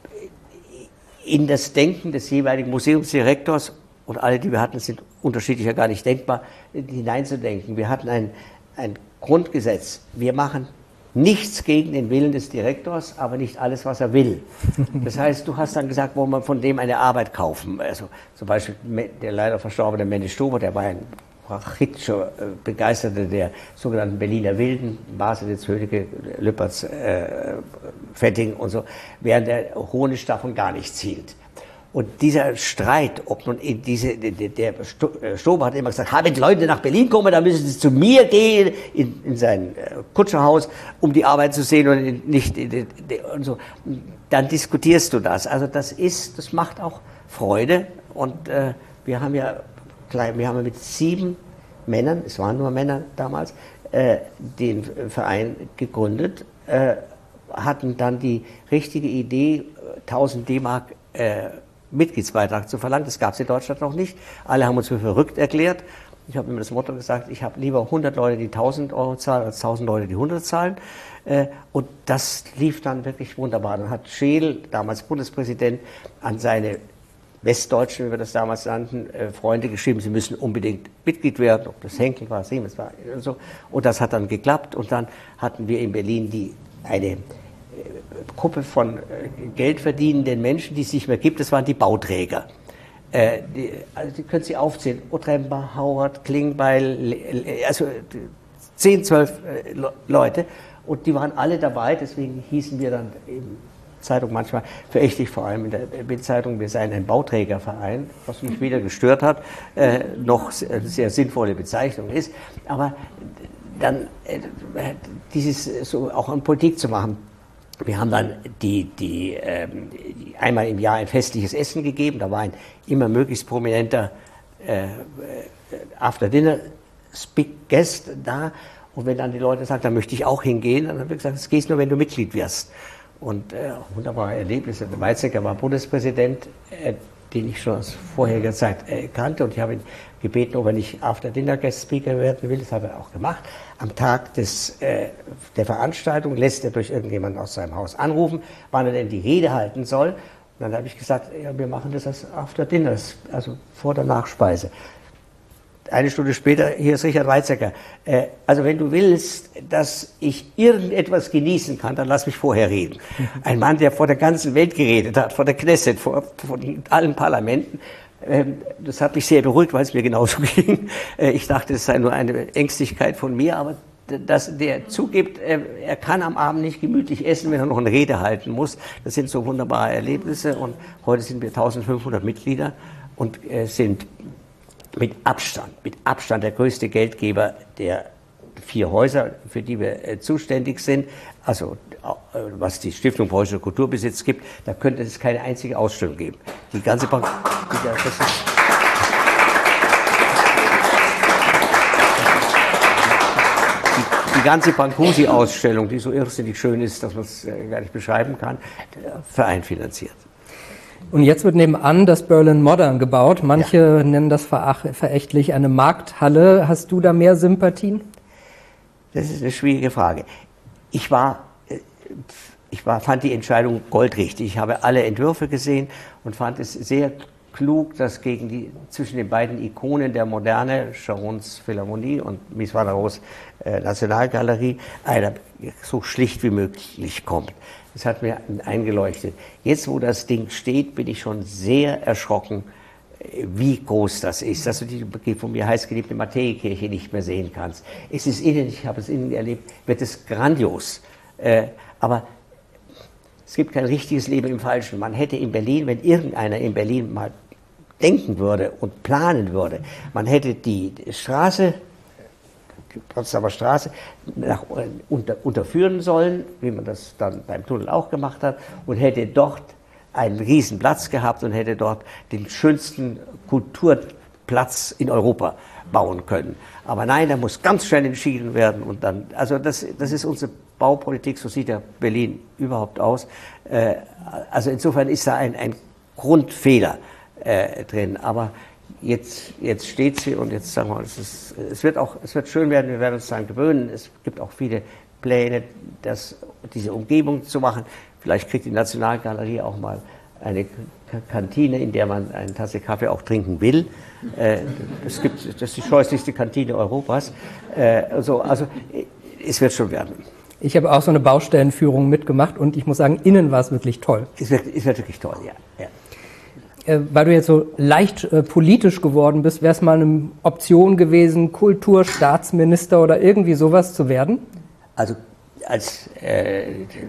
in das Denken des jeweiligen Museumsdirektors, und alle, die wir hatten, sind unterschiedlicher gar nicht denkbar, hineinzudenken. Wir hatten ein, ein Grundgesetz. Wir machen nichts gegen den Willen des Direktors, aber nicht alles, was er will. Das heißt, du hast dann gesagt, wollen wir von dem eine Arbeit kaufen. Also zum Beispiel der leider verstorbene Menno Stuber, der war ein Brachitscher Begeisterter der sogenannten Berliner Wilden, Baselitz, Höhnecke, Lüpertz, äh, Fetting und so, während der Hohnisch davon gar nichts hielt. Und dieser Streit, ob nun in diese, der, der Stober hat immer gesagt, wenn Leute nach Berlin kommen, dann müssen sie zu mir gehen, in, in sein Kutscherhaus, um die Arbeit zu sehen und nicht, und so. Dann diskutierst du das. Also das ist, das macht auch Freude. Und äh, wir haben ja, wir haben ja mit sieben Männern, es waren nur Männer damals, äh, den Verein gegründet, äh, hatten dann die richtige Idee, tausend D-Mark äh, Mitgliedsbeitrag zu verlangen. Das gab es in Deutschland noch nicht. Alle haben uns für verrückt erklärt. Ich habe immer das Motto gesagt, ich habe lieber hundert Leute, die tausend Euro zahlen, als tausend Leute, die hundert zahlen. Äh, und das lief dann wirklich wunderbar. Dann hat Scheel, damals Bundespräsident, an seine Westdeutschen, wie wir das damals nannten, äh, Freunde geschrieben, sie müssen unbedingt Mitglied werden, ob das Henkel war, Siemens war und so. Und das hat dann geklappt. Und dann hatten wir in Berlin die, eine äh, Gruppe von äh, geldverdienenden Menschen, die es nicht mehr gibt. Das waren die Bauträger. Äh, die, also die können Sie aufzählen. Otremba, Hauert, Klingbeil, also zehn, zwölf äh, Leute. Und die waren alle dabei. Deswegen hießen wir dann eben Zeitung manchmal verächtlich, vor allem in der Bildzeitung, wir seien ein Bauträgerverein, was mich weder gestört hat, äh, noch eine sehr sinnvolle Bezeichnung ist. Aber dann äh, dieses so auch an Politik zu machen. Wir haben dann die, die, ähm, die einmal im Jahr ein festliches Essen gegeben. Da war ein immer möglichst prominenter äh, After-Dinner-Speak-Guest da. Und wenn dann die Leute sagen, da möchte ich auch hingehen, dann haben wir gesagt, das gehst nur, wenn du Mitglied wirst. Und äh, wunderbare Erlebnisse. Der Weizsäcker war Bundespräsident, äh, den ich schon aus vorheriger Zeit äh, kannte. Und ich habe ihn gebeten, ob er nicht After-Dinner-Guest-Speaker werden will. Das hat er auch gemacht. Am Tag des, äh, der Veranstaltung lässt er durch irgendjemanden aus seinem Haus anrufen, wann er denn die Rede halten soll. Und dann habe ich gesagt, ja, wir machen das als After-Dinners, also vor der Nachspeise. Eine Stunde später, hier ist Richard Weizsäcker. Äh, also wenn du willst, dass ich irgendetwas genießen kann, dann lass mich vorher reden. Ein Mann, der vor der ganzen Welt geredet hat, vor der Knesset, vor, vor allen Parlamenten. Ähm, das hat mich sehr beruhigt, weil es mir genauso ging. Äh, ich dachte, es sei nur eine Ängstlichkeit von mir, aber dass der zugibt, äh, er kann am Abend nicht gemütlich essen, wenn er noch eine Rede halten muss. Das sind so wunderbare Erlebnisse. Und heute sind wir eintausendfünfhundert Mitglieder und äh, sind mit Abstand, mit Abstand der größte Geldgeber der vier Häuser, für die wir äh, zuständig sind. Also äh, was die Stiftung Preußischer Kulturbesitz gibt, da könnte es keine einzige Ausstellung geben. Die ganze Bank, die, das ist, die, die ganze Brancusi-Ausstellung, die so irrsinnig schön ist, dass man es äh, gar nicht beschreiben kann, der Verein finanziert. Und jetzt wird nebenan das Berlin Modern gebaut. Manche ja. nennen das verächtlich eine Markthalle. Hast du da mehr Sympathien? Das ist eine schwierige Frage. Ich war, ich war, fand die Entscheidung goldrichtig. Ich habe alle Entwürfe gesehen und fand es sehr klug, dass gegen die, zwischen den beiden Ikonen der Moderne, Charons Philharmonie und Mies van der Rohes äh, Nationalgalerie, einer so schlicht wie möglich kommt. Das hat mir eingeleuchtet. Jetzt, wo das Ding steht, bin ich schon sehr erschrocken, wie groß das ist, dass du die von mir heißgeliebte Matthäikirche nicht mehr sehen kannst. Es ist innen, ich habe es innen erlebt, wird es grandios. Äh, aber es gibt kein richtiges Leben im Falschen. Man hätte in Berlin, wenn irgendeiner in Berlin mal denken würde und planen würde, man hätte die Straße, die Potsdamer Straße, nach, unter, unterführen sollen, wie man das dann beim Tunnel auch gemacht hat, und hätte dort einen riesen Platz gehabt und hätte dort den schönsten Kulturplatz in Europa bauen können. Aber nein, da muss ganz schnell entschieden werden und dann, also das, das ist unsere Baupolitik, so sieht ja Berlin überhaupt aus. Äh, also insofern ist da ein, ein Grundfehler äh, drin, aber Jetzt, jetzt steht sie und jetzt sagen wir, es, ist, es, wird auch, es wird schön werden, wir werden uns daran gewöhnen. Es gibt auch viele Pläne, das, diese Umgebung zu machen. Vielleicht kriegt die Nationalgalerie auch mal eine Kantine, in der man eine Tasse Kaffee auch trinken will. Äh, es gibt, das ist die scheußlichste Kantine Europas. Äh, also, also es wird schon werden. Ich habe auch so eine Baustellenführung mitgemacht und ich muss sagen, innen war es wirklich toll. Es wird, es wird wirklich toll, ja. ja. Weil du jetzt so leicht äh, politisch geworden bist, wäre es mal eine Option gewesen, Kulturstaatsminister oder irgendwie sowas zu werden? Also als äh,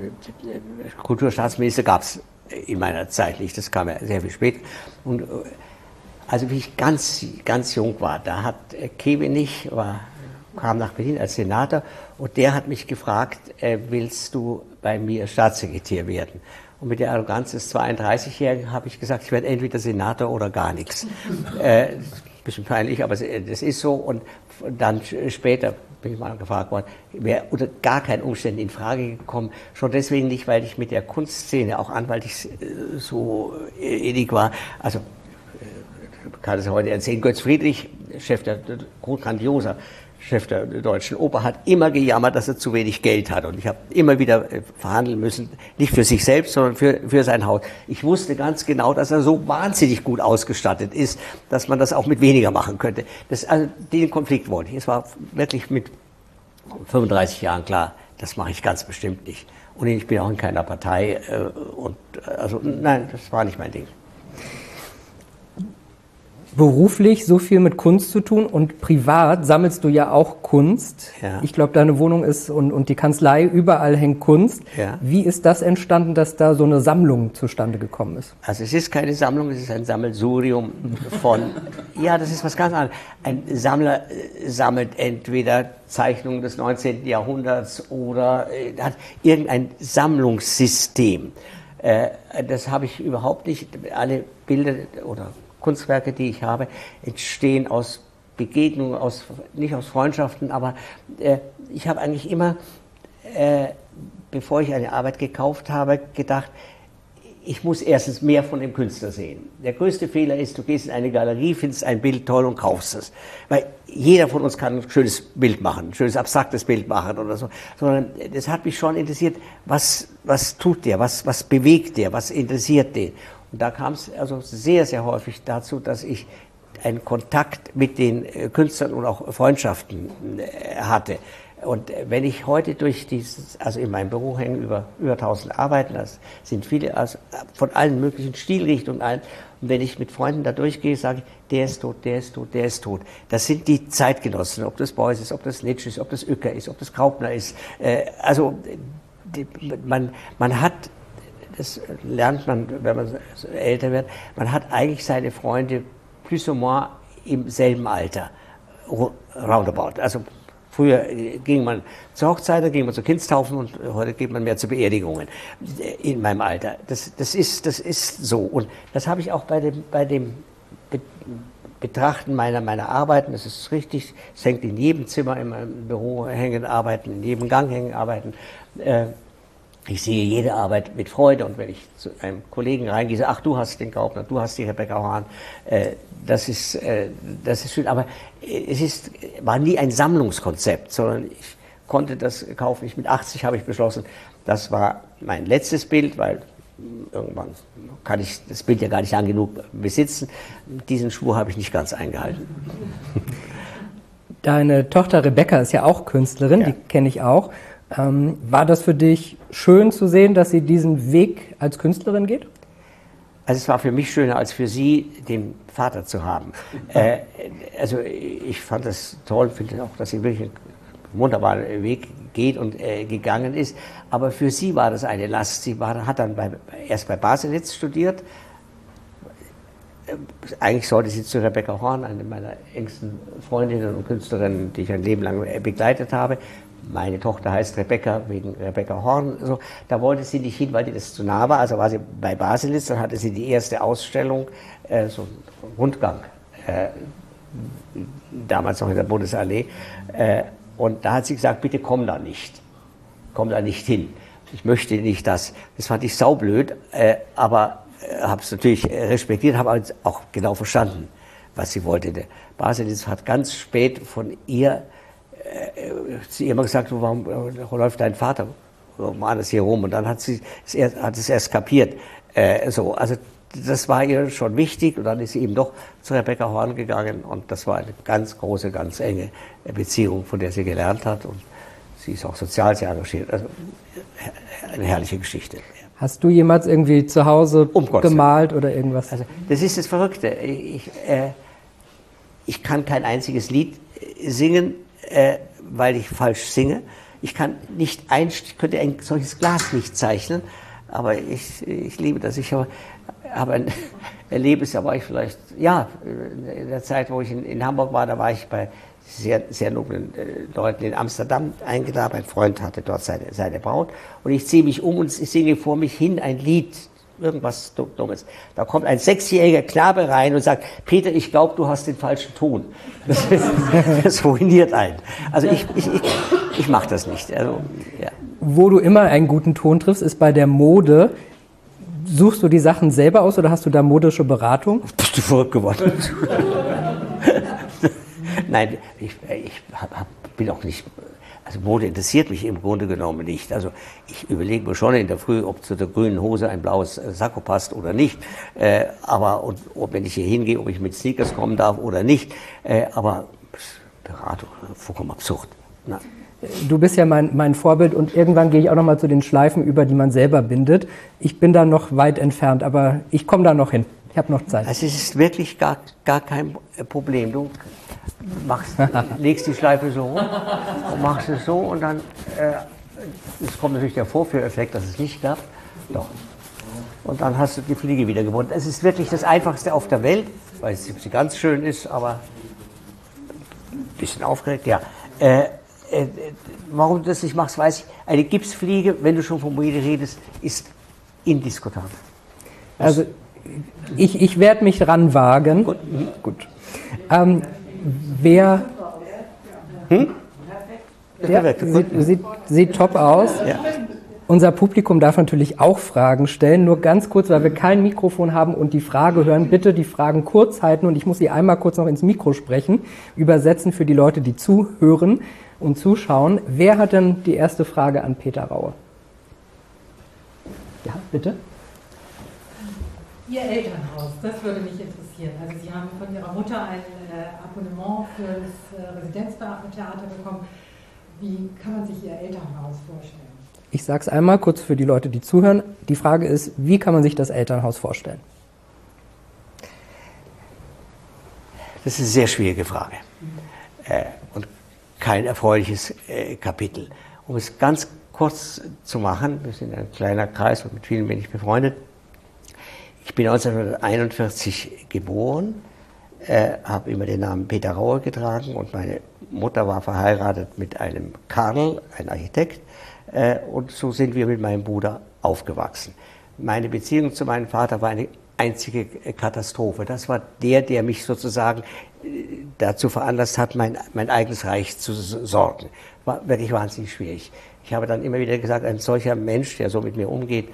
Kulturstaatsminister gab es in meiner Zeit nicht, das kam ja sehr viel später. Und also wie ich ganz, ganz jung war, da hat äh, Kebenich, war, kam nach Berlin als Senator und der hat mich gefragt, äh, willst du bei mir Staatssekretär werden? Und mit der Arroganz des zweiunddreißigjährigen habe ich gesagt, ich werde entweder Senator oder gar nichts. Äh, bisschen peinlich, aber das ist so. Und dann später bin ich mal gefragt worden, wäre unter gar keinen Umständen in Frage gekommen. Schon deswegen nicht, weil ich mit der Kunstszene, auch anwaltlich so innig war. Also, ich kann es heute erzählen, Götz Friedrich, Chef der, grandioser Chef der Deutschen Oper, hat immer gejammert, dass er zu wenig Geld hat. Und ich habe immer wieder verhandeln müssen, nicht für sich selbst, sondern für, für sein Haus. Ich wusste ganz genau, dass er so wahnsinnig gut ausgestattet ist, dass man das auch mit weniger machen könnte. Das, also den Konflikt wollte ich. Es war wirklich mit fünfunddreißig Jahren klar, das mache ich ganz bestimmt nicht. Und ich bin auch in keiner Partei. Und, also nein, das war nicht mein Ding. Beruflich so viel mit Kunst zu tun und privat sammelst du ja auch Kunst. Ja. Ich glaube, deine Wohnung ist und, und die Kanzlei, überall hängt Kunst. Ja. Wie ist das entstanden, dass da so eine Sammlung zustande gekommen ist? Also es ist keine Sammlung, es ist ein Sammelsurium von, ja, das ist was ganz anderes. Ein Sammler sammelt entweder Zeichnungen des neunzehnten Jahrhunderts oder äh, hat irgendein Sammlungssystem. Äh, das habe ich überhaupt nicht. Alle Bilder oder Kunstwerke, die ich habe, entstehen aus Begegnungen, aus, nicht aus Freundschaften, aber äh, ich habe eigentlich immer, äh, bevor ich eine Arbeit gekauft habe, gedacht, ich muss erstens mehr von dem Künstler sehen. Der größte Fehler ist, du gehst in eine Galerie, findest ein Bild toll und kaufst es. Weil jeder von uns kann ein schönes Bild machen, ein schönes abstraktes Bild machen oder so. Sondern das hat mich schon interessiert, was, was tut der, was, was bewegt der, was interessiert den. Und da kam es also sehr, sehr häufig dazu, dass ich einen Kontakt mit den Künstlern und auch Freundschaften hatte. Und wenn ich heute durch dieses, also in meinem Büro hängen über, über tausend Arbeiten, das sind viele also von allen möglichen Stilrichtungen ein. Und wenn ich mit Freunden da durchgehe, sage ich, der ist tot, der ist tot, der ist tot. Das sind die Zeitgenossen, ob das Beuys ist, ob das Nitsch ist, ob das Uecker ist, ob das Graupner ist. Also die, man, man hat, das lernt man, wenn man älter wird, man hat eigentlich seine Freunde plus ou moins im selben Alter, roundabout. Also früher ging man zur Hochzeit, dann ging man zu Kindstaufen und heute geht man mehr zu Beerdigungen in meinem Alter. Das, das, ist, das ist so. Und das habe ich auch bei dem, bei dem Betrachten meiner, meiner Arbeiten, das ist richtig, es hängt in jedem Zimmer, in meinem Büro hängen Arbeiten, in jedem Gang hängen Arbeiten. Ich sehe jede Arbeit mit Freude und wenn ich zu einem Kollegen reingehe, sage, ach, du hast den Graupner, du hast die Rebecca Horn, äh, das ist, äh, das ist schön, aber es ist, war nie ein Sammlungskonzept, sondern ich konnte das kaufen. Ich, mit achtzig habe ich beschlossen, das war mein letztes Bild, weil irgendwann kann ich das Bild ja gar nicht lang genug besitzen. Diesen Schwur habe ich nicht ganz eingehalten. Deine Tochter Rebecca ist ja auch Künstlerin, ja. Die kenne ich auch. Ähm, war das für dich schön zu sehen, dass sie diesen Weg als Künstlerin geht? Also es war für mich schöner, als für sie, den Vater zu haben. äh, also ich fand das toll, finde auch, dass sie wirklich einen wunderbaren Weg geht und äh, gegangen ist. Aber für sie war das eine Last. Sie war, hat dann bei, erst bei Baselitz studiert. Eigentlich sollte sie zu Rebecca Horn, eine meiner engsten Freundinnen und Künstlerinnen, die ich ein Leben lang begleitet habe. Meine Tochter heißt Rebecca wegen Rebecca Horn. So, da wollte sie nicht hin, weil ihr das zu nah war. Also war sie bei Baselitz, dann hatte sie die erste Ausstellung, äh, so einen Rundgang, äh, damals noch in der Bundesallee. Äh, und da hat sie gesagt, bitte komm da nicht. Komm da nicht hin. Ich möchte nicht das. Das fand ich saublöd, äh, aber äh, habe es natürlich respektiert, habe auch genau verstanden, was sie wollte. Der Baselitz hat ganz spät von ihr sie immer gesagt, warum läuft dein Vater warum alles hier rum? Und dann hat sie es erst, hat es erst kapiert. Äh, so, also das war ihr schon wichtig und dann ist sie eben doch zu Rebecca Horn gegangen und das war eine ganz große, ganz enge Beziehung, von der sie gelernt hat und sie ist auch sozial sehr engagiert. Also eine herrliche Geschichte. Hast du jemals irgendwie zu Hause um gemalt oder irgendwas? Also das ist das Verrückte. Ich, äh, ich kann kein einziges Lied singen, Äh, weil ich falsch singe. Ich kann nicht ein, ich könnte ein solches Glas nicht zeichnen, aber ich, ich liebe das. Ich habe, habe ein Erlebnis, da war ich vielleicht, ja, in der Zeit, wo ich in, in Hamburg war, da war ich bei sehr, sehr noblen äh, Leuten in Amsterdam eingeladen. Ein Freund hatte dort seine, seine Braut und ich ziehe mich um und ich singe vor mich hin ein Lied irgendwas Dummes. Da kommt ein sechsjähriger Knabe rein und sagt, Peter, ich glaube, du hast den falschen Ton. Das, das ruiniert einen. Also ich, ich, ich, ich mache das nicht. Also, ja. Wo du immer einen guten Ton triffst, ist bei der Mode. Suchst du die Sachen selber aus oder hast du da modische Beratung? Bist du verrückt geworden? Nein, ich, ich hab, hab, bin auch nicht... Also Mode interessiert mich im Grunde genommen nicht. Also ich überlege mir schon in der Früh, ob zu der grünen Hose ein blaues Sakko passt oder nicht. Äh, aber und, ob, wenn ich hier hingehe, ob ich mit Sneakers kommen darf oder nicht. Äh, aber Beratung, vollkommen absurd. Na. Du bist ja mein, mein Vorbild und irgendwann gehe ich auch noch mal zu den Schleifen über, die man selber bindet. Ich bin da noch weit entfernt, aber ich komme da noch hin. Ich habe noch Zeit. Also es ist wirklich gar, gar kein Problem. Du machst, legst die Schleife so hoch und machst es so und dann äh, es kommt natürlich der Vorführeffekt, dass es nicht klappt. Doch. Und dann hast du die Fliege wieder gebunden. Es ist wirklich das Einfachste auf der Welt, weil es sie ganz schön ist, aber ein bisschen aufgeregt. Ja. Äh, äh, warum du das nicht machst, weiß ich. Eine Gipsfliege, wenn du schon von Mode redest, ist indiskutabel. Also ich, ich werde mich ranwagen. Gut. Gut. Ähm, wer hm? ja, sieht, sieht, sieht top aus. Ja. Unser Publikum darf natürlich auch Fragen stellen. Nur ganz kurz, weil wir kein Mikrofon haben und die Frage hören, bitte die Fragen kurz halten und ich muss sie einmal kurz noch ins Mikro sprechen, übersetzen für die Leute, die zuhören und zuschauen. Wer hat denn die erste Frage an Peter Raue? Ja, bitte. Ihr Elternhaus, das würde mich interessieren. Also Sie haben von Ihrer Mutter ein äh, Abonnement für das äh, Residenztheater bekommen. Wie kann man sich Ihr Elternhaus vorstellen? Ich sage es einmal kurz für die Leute, die zuhören. Die Frage ist, wie kann man sich das Elternhaus vorstellen? Das ist eine sehr schwierige Frage äh, und kein erfreuliches äh, Kapitel. Um es ganz kurz zu machen, wir sind ein kleiner Kreis und mit vielen bin ich befreundet. Ich bin neunzehnhunderteinundvierzig geboren, äh, habe immer den Namen Peter Raue getragen und meine Mutter war verheiratet mit einem Karl, ein Architekt, äh, und so sind wir mit meinem Bruder aufgewachsen. Meine Beziehung zu meinem Vater war eine einzige Katastrophe. Das war der, der mich sozusagen dazu veranlasst hat, mein, mein eigenes Reich zu sorgen. War wirklich wahnsinnig schwierig. Ich habe dann immer wieder gesagt, ein solcher Mensch, der so mit mir umgeht,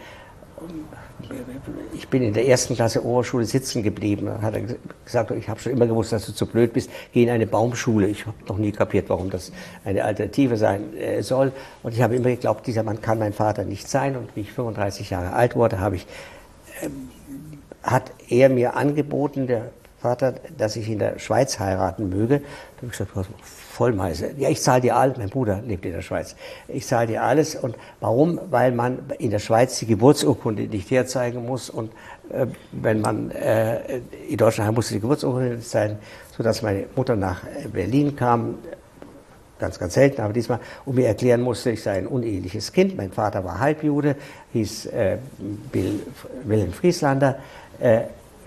ich bin in der ersten Klasse Oberschule sitzen geblieben. Dann hat er gesagt, ich habe schon immer gewusst, dass du zu blöd bist, geh in eine Baumschule. Ich habe noch nie kapiert, warum das eine Alternative sein äh, soll. Und ich habe immer geglaubt, dieser Mann kann mein Vater nicht sein. Und wie ich fünfunddreißig Jahre alt wurde, habe ich, äh, hat er mir angeboten, der Vater, dass ich in der Schweiz heiraten möge. Da habe ich gesagt, Vollmeise. Ja, ich zahle dir alles. Mein Bruder lebt in der Schweiz. Ich zahle dir alles. Und warum? Weil man in der Schweiz die Geburtsurkunde nicht herzeigen muss. Und äh, wenn man äh, in Deutschland musste die Geburtsurkunde sein, sodass meine Mutter nach Berlin kam, ganz, ganz selten, aber diesmal, und mir erklären musste, ich sei ein uneheliches Kind. Mein Vater war Halbjude, hieß äh, Bill, Wilhelm Frieslander. Äh,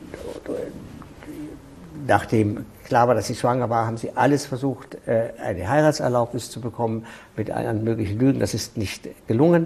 Nachdem klar war, dass sie schwanger war, haben sie alles versucht, eine Heiratserlaubnis zu bekommen mit allen möglichen Lügen. Das ist nicht gelungen.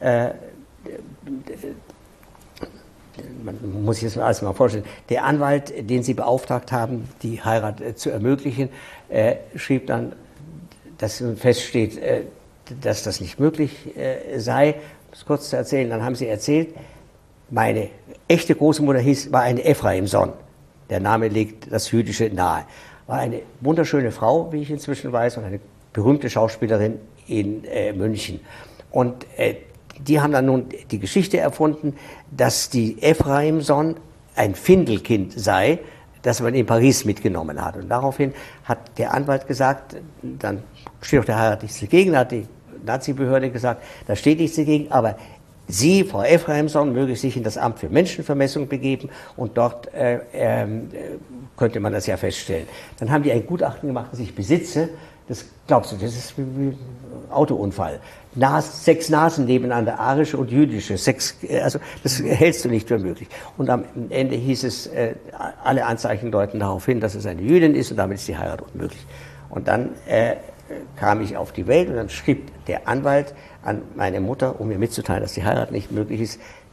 Man muss sich das alles mal vorstellen. Der Anwalt, den sie beauftragt haben, die Heirat zu ermöglichen, schrieb dann, dass feststeht, dass das nicht möglich sei. Um es kurz zu erzählen, dann haben sie erzählt, meine echte Großmutter hieß, war eine Ephraimson. Der Name legt das Jüdische nahe. War eine wunderschöne Frau, wie ich inzwischen weiß, und eine berühmte Schauspielerin in äh, München. Und äh, die haben dann nun die Geschichte erfunden, dass die Ephraimson ein Findelkind sei, das man in Paris mitgenommen hat. Und daraufhin hat der Anwalt gesagt, dann steht doch der Heirat nichts dagegen, hat die Nazi-Behörde gesagt, da steht nichts dagegen, aber Sie, Frau Ephraimson, möge sich in das Amt für Menschenvermessung begeben und dort äh, äh, könnte man das ja feststellen. Dann haben die ein Gutachten gemacht, das ich besitze. Das glaubst du, das ist wie, wie ein Autounfall. Nas, sechs Nasen nebeneinander, arische und jüdische. Sechs, also das hältst du nicht für möglich. Und am Ende hieß es, äh, alle Anzeichen deuten darauf hin, dass es eine Jüdin ist und damit ist die Heirat unmöglich. Und dann äh, kam ich auf die Welt und dann schrieb der Anwalt an meine Mutter, um mir mitzuteilen, dass die Heirat nicht möglich ist,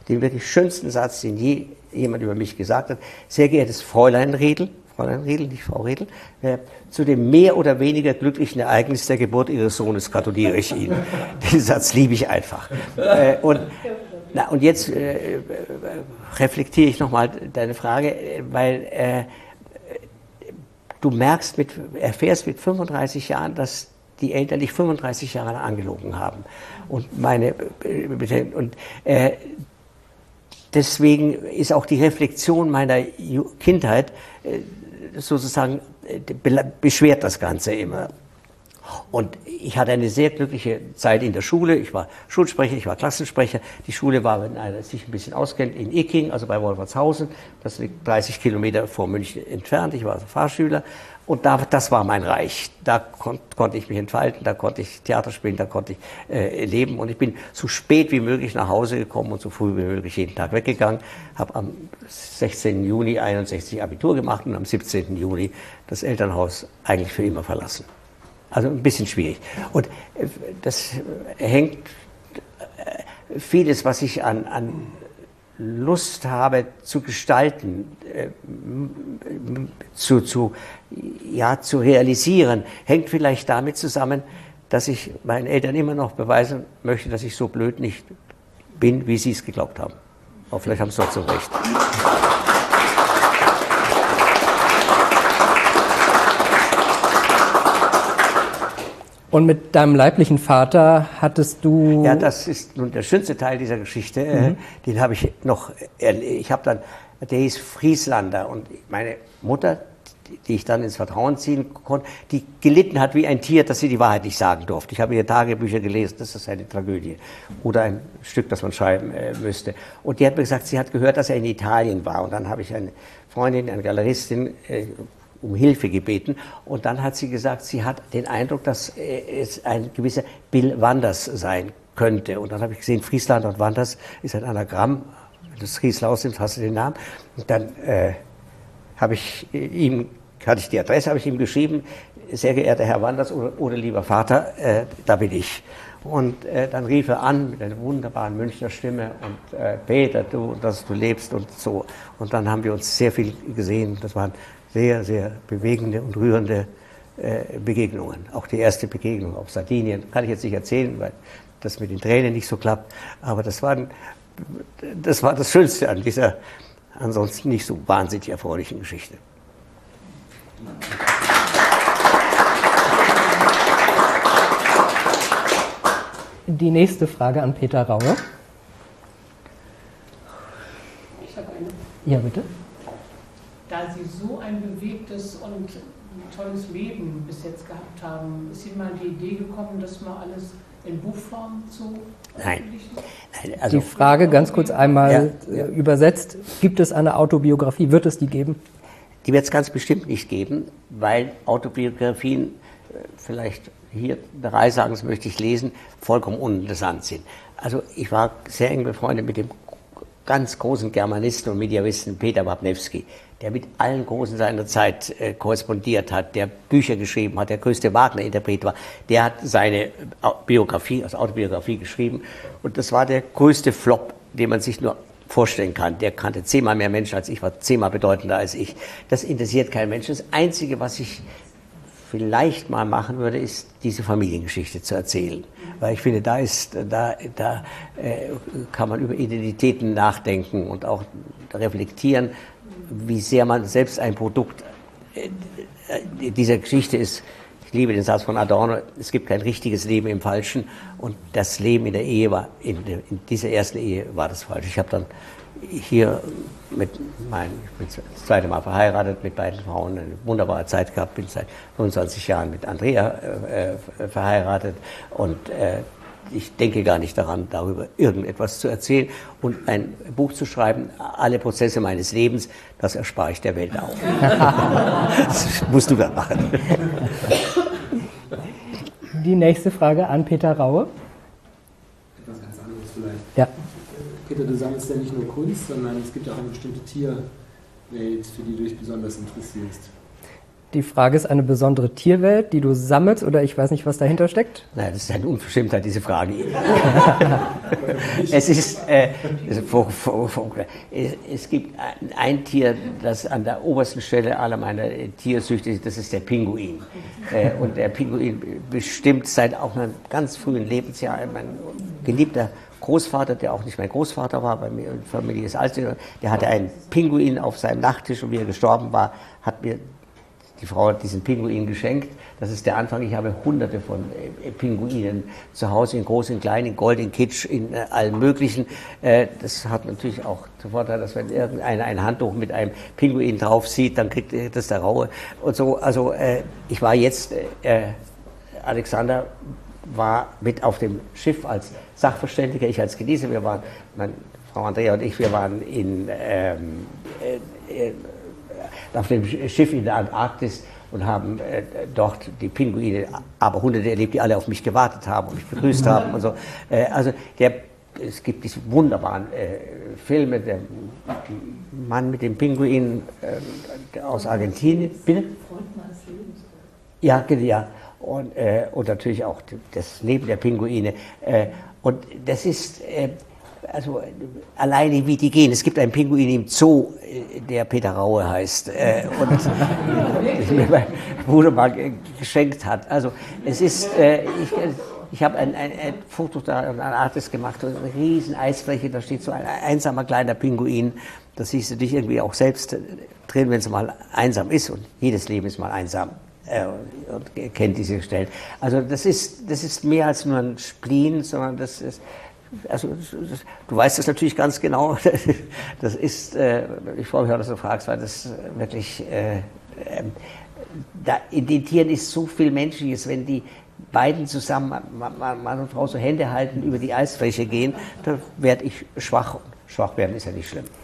den wirklich schönsten Satz, den je jemand über mich gesagt hat. Sehr geehrtes Fräulein Redl, Fräulein Redl, nicht Frau Redl, äh, zu dem mehr oder weniger glücklichen Ereignis der Geburt Ihres Sohnes gratuliere ich Ihnen. Den Satz liebe ich einfach. Äh, und, na, und jetzt äh, reflektiere ich nochmal deine Frage, weil äh, du merkst, mit, erfährst mit fünfunddreißig Jahren, dass die Eltern dich fünfunddreißig Jahre angelogen haben. Und meine, und äh, deswegen ist auch die Reflexion meiner Kindheit äh, sozusagen, äh, beschwert das Ganze immer. Und ich hatte eine sehr glückliche Zeit in der Schule. Ich war Schulsprecher, ich war Klassensprecher. Die Schule war, wenn einer sich ein bisschen auskennt, in Icking, also bei Wolfertshausen. Das liegt dreißig Kilometer vor München entfernt. Ich war also Fahrschüler. Und da, das war mein Reich. Da kon konnte ich mich entfalten, da konnte ich Theater spielen, da konnte ich äh, leben. Und ich bin so spät wie möglich nach Hause gekommen und so früh wie möglich jeden Tag weggegangen. Habe am sechzehnten Juni einundsechzig Abitur gemacht und am siebzehnten Juni das Elternhaus eigentlich für immer verlassen. Also ein bisschen schwierig. Und äh, das hängt äh, vieles, was ich an, an Lust habe zu gestalten, äh, zu, zu, ja, zu realisieren, hängt vielleicht damit zusammen, dass ich meinen Eltern immer noch beweisen möchte, dass ich so blöd nicht bin, wie sie es geglaubt haben. Aber vielleicht haben sie trotzdem recht. Und mit deinem leiblichen Vater hattest du... Ja, das ist nun der schönste Teil dieser Geschichte. Mhm. Den habe ich noch erlebt. Ich habe dann, der hieß Frieslander und meine Mutter, die ich dann ins Vertrauen ziehen konnte, die gelitten hat wie ein Tier, dass sie die Wahrheit nicht sagen durfte. Ich habe ihre Tagebücher gelesen, das ist eine Tragödie. Oder ein Stück, das man schreiben äh, müsste. Und die hat mir gesagt, sie hat gehört, dass er in Italien war. Und dann habe ich eine Freundin, eine Galeristin, äh, um Hilfe gebeten. Und dann hat sie gesagt, sie hat den Eindruck, dass es ein gewisser Bill Wanders sein könnte. Und dann habe ich gesehen, Frieslander und Wanders ist ein Anagramm. Wenn du das Friesler ausnimmst, hast du den Namen. Und dann äh, habe ich ihm, hatte ich die Adresse, habe ich ihm geschrieben, sehr geehrter Herr Wanders oder, oder lieber Vater, äh, da bin ich. Und äh, dann rief er an mit einer wunderbaren Münchner Stimme und äh, Peter, du, dass du lebst und so. Und dann haben wir uns sehr viel gesehen. Das waren sehr, sehr bewegende und rührende äh, Begegnungen. Auch die erste Begegnung auf Sardinien kann ich jetzt nicht erzählen, weil das mit den Tränen nicht so klappt. Aber das war, das war das Schönste an dieser ansonsten nicht so wahnsinnig erfreulichen Geschichte. Die nächste Frage an Peter Raue. Ich habe eine. Ja, bitte. Da Sie so ein bewegtes und ein tolles Leben bis jetzt gehabt haben, ist Ihnen mal die Idee gekommen, das mal alles in Buchform zu veröffentlichen? Nein. Nein, also die Frage ganz kurz einmal ja, ja. übersetzt. Gibt es eine Autobiografie? Wird es die geben? Die wird es ganz bestimmt nicht geben, weil Autobiografien, vielleicht hier der Reihe sagen, das möchte ich lesen, vollkommen uninteressant sind. Also ich war sehr eng befreundet mit dem ganz großen Germanisten und Mediävisten Peter Wapniewski, der mit allen Großen seiner Zeit äh, korrespondiert hat, der Bücher geschrieben hat, der größte Wagner-Interpret war. Der hat seine Biografie, also Autobiografie geschrieben und das war der größte Flop, den man sich nur vorstellen kann. Der kannte zehnmal mehr Menschen als ich, war zehnmal bedeutender als ich. Das interessiert keinen Menschen. Das Einzige, was ich vielleicht mal machen würde, ist diese Familiengeschichte zu erzählen. Weil ich finde, da ist, da, da äh, kann man über Identitäten nachdenken und auch reflektieren, wie sehr man selbst ein Produkt äh, dieser Geschichte ist. Ich liebe den Satz von Adorno, es gibt kein richtiges Leben im Falschen und das Leben in der Ehe war, in, der, in dieser ersten Ehe war das falsch. Ich habe dann hier mit meinen, ich bin das zweite Mal verheiratet mit beiden Frauen, eine wunderbare Zeit gehabt, bin seit fünfundzwanzig Jahren mit Andrea äh, verheiratet und äh, ich denke gar nicht daran, darüber irgendetwas zu erzählen und ein Buch zu schreiben, alle Prozesse meines Lebens, das erspare ich der Welt auch. Das musst du dann machen. Die nächste Frage an Peter Raue. Etwas ganz anderes vielleicht. Ja. Peter, du sammelst ja nicht nur Kunst, sondern es gibt ja auch eine bestimmte Tierwelt, für die du dich besonders interessierst. Die Frage ist eine besondere Tierwelt, die du sammelst, oder ich weiß nicht, was dahinter steckt? Nein, das ist eine Unverschämtheit, diese Frage. es ist, äh, es, vor, vor, vor, es, es gibt ein, ein Tier, das an der obersten Stelle aller meiner Tiersüchte ist, das ist der Pinguin. Äh, und der Pinguin bestimmt seit auch meinem ganz frühen Lebensjahr, mein geliebter Großvater, der auch nicht mein Großvater war, bei mir in der Familie ist alt, der hatte einen Pinguin auf seinem Nachttisch und wie er gestorben war, hat mir die Frau hat diesen Pinguin geschenkt. Das ist der Anfang. Ich habe hunderte von äh, Pinguinen zu Hause, in groß, in klein, in gold, in kitsch, in äh, allen möglichen. Äh, das hat natürlich auch den Vorteil, dass wenn irgendeiner ein Handtuch mit einem Pinguin drauf sieht, dann kriegt er das der Raue. Und so, also äh, ich war jetzt, äh, Alexander war mit auf dem Schiff als Sachverständiger, ich als Genießer. Wir waren, meine Frau Andrea und ich, wir waren in ähm, äh, äh, auf dem Schiff in der Antarktis und haben äh, dort die Pinguine, aber Hunderte erlebt, die alle auf mich gewartet haben und mich begrüßt haben und so. Äh, also der, es gibt diese wunderbaren äh, Filme, der Mann mit dem Pinguin äh, aus Argentinien. Bitte? Ja, ja. Und, äh, und natürlich auch das Leben der Pinguine. Äh, und das ist... Äh, Also alleine wie die gehen. Es gibt einen Pinguin im Zoo, der Peter Raue heißt äh, und mir mein Bruder mal geschenkt hat. Also es ist, äh, ich, ich habe ein, ein, ein Foto da, ein Artist gemacht, eine riesen Eisfläche, da steht so ein einsamer kleiner Pinguin. Da siehst du dich irgendwie auch selbst drin, wenn es mal einsam ist, und jedes Leben ist mal einsam. Äh, und kennt diese Stellen. Also das ist, das ist mehr als nur ein Spleen, sondern das ist... Also, du weißt das natürlich ganz genau. Das ist, äh, ich freue mich auch, dass du fragst, weil das wirklich, äh, äh, da in den Tieren ist so viel Menschliches. Wenn die beiden zusammen, Mann und Frau, so Hände halten, über die Eisfläche gehen, dann werde ich schwach. Schwach werden ist ja nicht schlimm.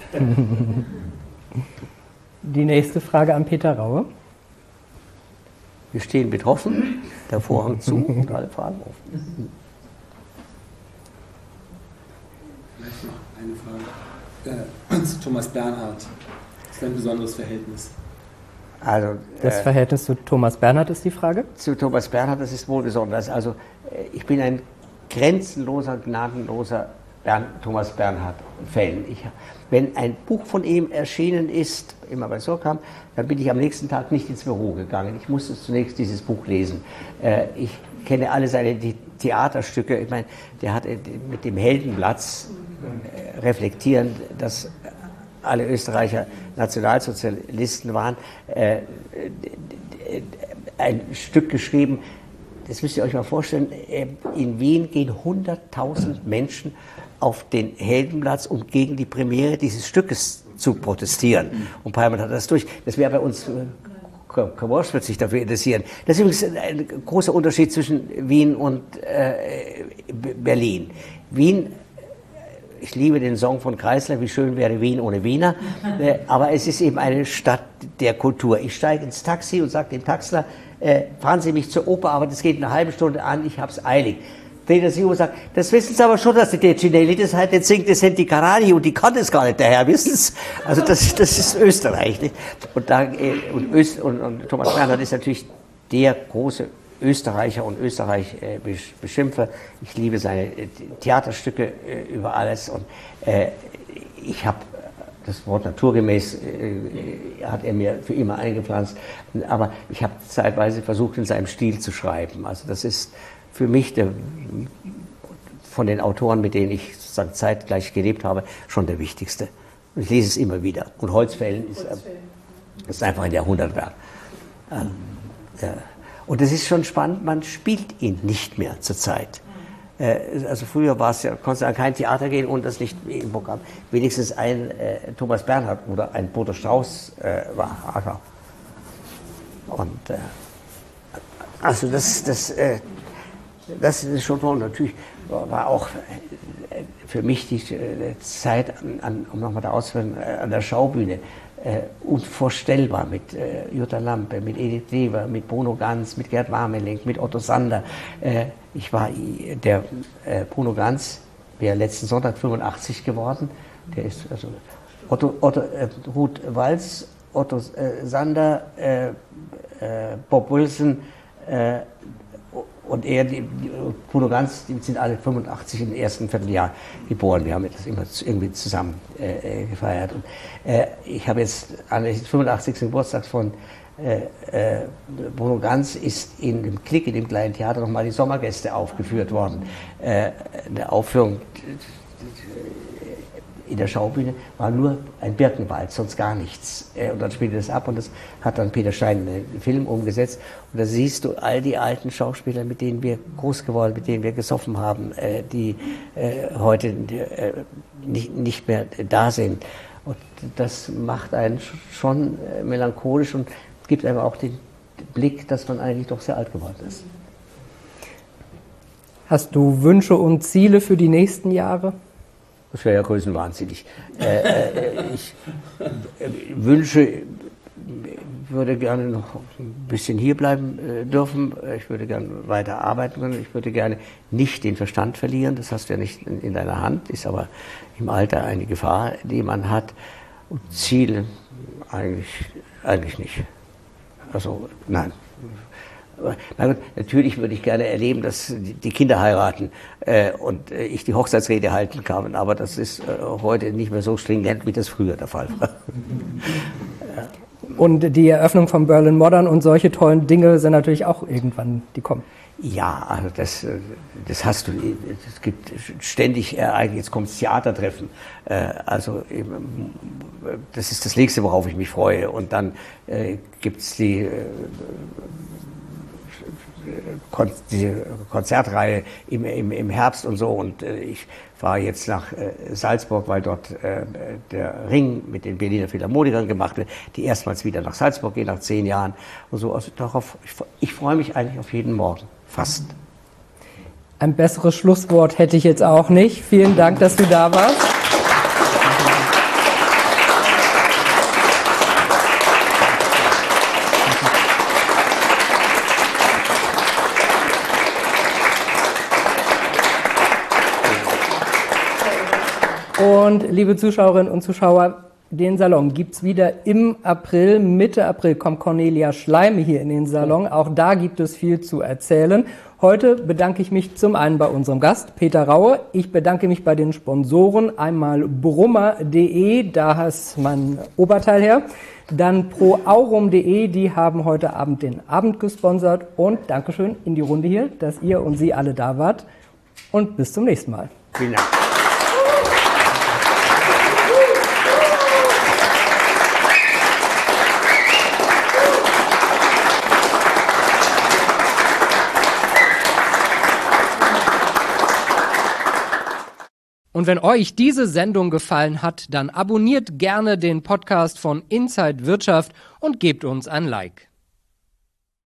Die nächste Frage an Peter Raue. Wir stehen betroffen, der Vorhang zu und alle Fragen offen. Vielleicht noch eine Frage äh, zu Thomas Bernhard. Das ist ein besonderes Verhältnis. Also, das äh, Verhältnis zu Thomas Bernhard ist die Frage? Zu Thomas Bernhard, das ist wohl besonders. Also äh, ich bin ein grenzenloser, gnadenloser Bern, Thomas Bernhard-Fan. Wenn ein Buch von ihm erschienen ist, immer bei Surkamp, dann bin ich am nächsten Tag nicht ins Büro gegangen. Ich musste zunächst dieses Buch lesen. Äh, ich kenne alle seine Theaterstücke. Ich meine, der hat mit dem Heldenplatz reflektierend, dass alle Österreicher Nationalsozialisten waren, äh, ein Stück geschrieben. Das müsst ihr euch mal vorstellen. In Wien gehen hunderttausend Menschen auf den Heldenplatz, um gegen die Premiere dieses Stückes zu protestieren. Und Peimann hat das durch. Das wäre bei uns, Kamosch wird sich dafür interessieren. Das ist übrigens ein großer Unterschied zwischen Wien und äh, Berlin. Wien, ich liebe den Song von Kreisler, wie schön wäre Wien ohne Wiener, äh, aber es ist eben eine Stadt der Kultur. Ich steige ins Taxi und sage dem Taxler, äh, fahren Sie mich zur Oper, aber das geht eine halbe Stunde an, ich hab's eilig. Dreht er sich um und sagt, das wissen Sie aber schon, dass der Cinelli das halt nicht singt, das sind die Carani und die kann das gar nicht, der Herr, wissen Sie? Also das, das ist Österreich, nicht? Und, da, und, Öst, und, und Thomas Bernhard ist natürlich der große Österreicher und Österreich äh, Beschimpfer. Ich liebe seine äh, Theaterstücke äh, über alles, und äh, ich habe das Wort naturgemäß äh, hat er mir für immer eingepflanzt, aber ich habe zeitweise versucht, in seinem Stil zu schreiben. Also das ist für mich der, von den Autoren, mit denen ich sozusagen zeitgleich gelebt habe, schon der wichtigste. Und ich lese es immer wieder. Und Holzfällen ist, äh, ist einfach ein Jahrhundertwerk. Ähm, ja. Und es ist schon spannend, man spielt ihn nicht mehr zurzeit. Äh, also früher war es ja, konnte an kein Theater gehen und das nicht im Programm wenigstens ein äh, Thomas Bernhard oder ein Bodo Strauß äh, war. Also, und äh, also das, das, äh, das ist schon toll. Natürlich war auch für mich die Zeit, an, an, um nochmal da auszuführen, an der Schaubühne äh, unvorstellbar mit äh, Jutta Lampe, mit Edith Lever, mit Bruno Ganz, mit Gerd Warmeling, mit Otto Sander. Äh, ich war der äh, Bruno Ganz, wäre letzten Sonntag fünfundachtzig geworden. Der ist also Otto, Otto äh, Ruth Walz Otto äh, Sander, äh, äh, Bob Wilson äh, und er, die, die, Bruno Ganz, die sind alle fünfundachtzig im ersten Vierteljahr geboren. Wir haben das immer irgendwie zusammen äh, gefeiert. Und, äh, ich habe jetzt an den fünfundachtzigsten Geburtstag von äh, äh, Bruno Ganz ist in dem Klick, in dem kleinen Theater, nochmal die Sommergäste aufgeführt worden. Äh, eine Aufführung in der Schaubühne war nur ein Birkenwald, sonst gar nichts. Und dann spielte das ab und das hat dann Peter Stein einen Film umgesetzt. Und da siehst du all die alten Schauspieler, mit denen wir groß geworden, mit denen wir gesoffen haben, die heute nicht, nicht mehr da sind. Und das macht einen schon melancholisch und gibt einem auch den Blick, dass man eigentlich doch sehr alt geworden ist. Hast du Wünsche und Ziele für die nächsten Jahre? Das wäre ja größenwahnsinnig. Äh, äh, ich äh, wünsche, ich würde gerne noch ein bisschen hierbleiben äh, dürfen. Ich würde gerne weiter arbeiten können. Ich würde gerne nicht den Verstand verlieren. Das hast du ja nicht in, in deiner Hand, ist aber im Alter eine Gefahr, die man hat. Und Ziele eigentlich, eigentlich nicht. Also nein. Aber natürlich würde ich gerne erleben, dass die Kinder heiraten äh, und äh, ich die Hochzeitsrede halten kann, aber das ist äh, heute nicht mehr so stringent, wie das früher der Fall war. Ja. Und die Eröffnung von Berlin Modern und solche tollen Dinge sind natürlich auch irgendwann, die kommen. Ja, also das, das hast du, es gibt ständig Ereignisse, jetzt kommt das Theatertreffen, äh, also das ist das nächste, worauf ich mich freue, und dann äh, gibt es die äh, die Konzertreihe im, im, im Herbst und so, und äh, ich fahre jetzt nach äh, Salzburg, weil dort äh, der Ring mit den Berliner Philharmonikern gemacht wird, die erstmals wieder nach Salzburg gehen nach zehn Jahren und so. Also darauf, ich, ich freue mich eigentlich auf jeden Morgen, fast. Ein besseres Schlusswort hätte ich jetzt auch nicht. Vielen Dank, dass du da warst. Und liebe Zuschauerinnen und Zuschauer, den Salon gibt es wieder im April. Mitte April kommt Cornelia Schleim hier in den Salon. Auch da gibt es viel zu erzählen. Heute bedanke ich mich zum einen bei unserem Gast, Peter Raue. Ich bedanke mich bei den Sponsoren. Einmal brummer punkt de, da ist mein Oberteil her. Dann proaurum punkt de, die haben heute Abend den Abend gesponsert. Und Dankeschön in die Runde hier, dass ihr und Sie alle da wart. Und bis zum nächsten Mal. Vielen Dank. Und wenn euch diese Sendung gefallen hat, dann abonniert gerne den Podcast von Inside Wirtschaft und gebt uns ein Like.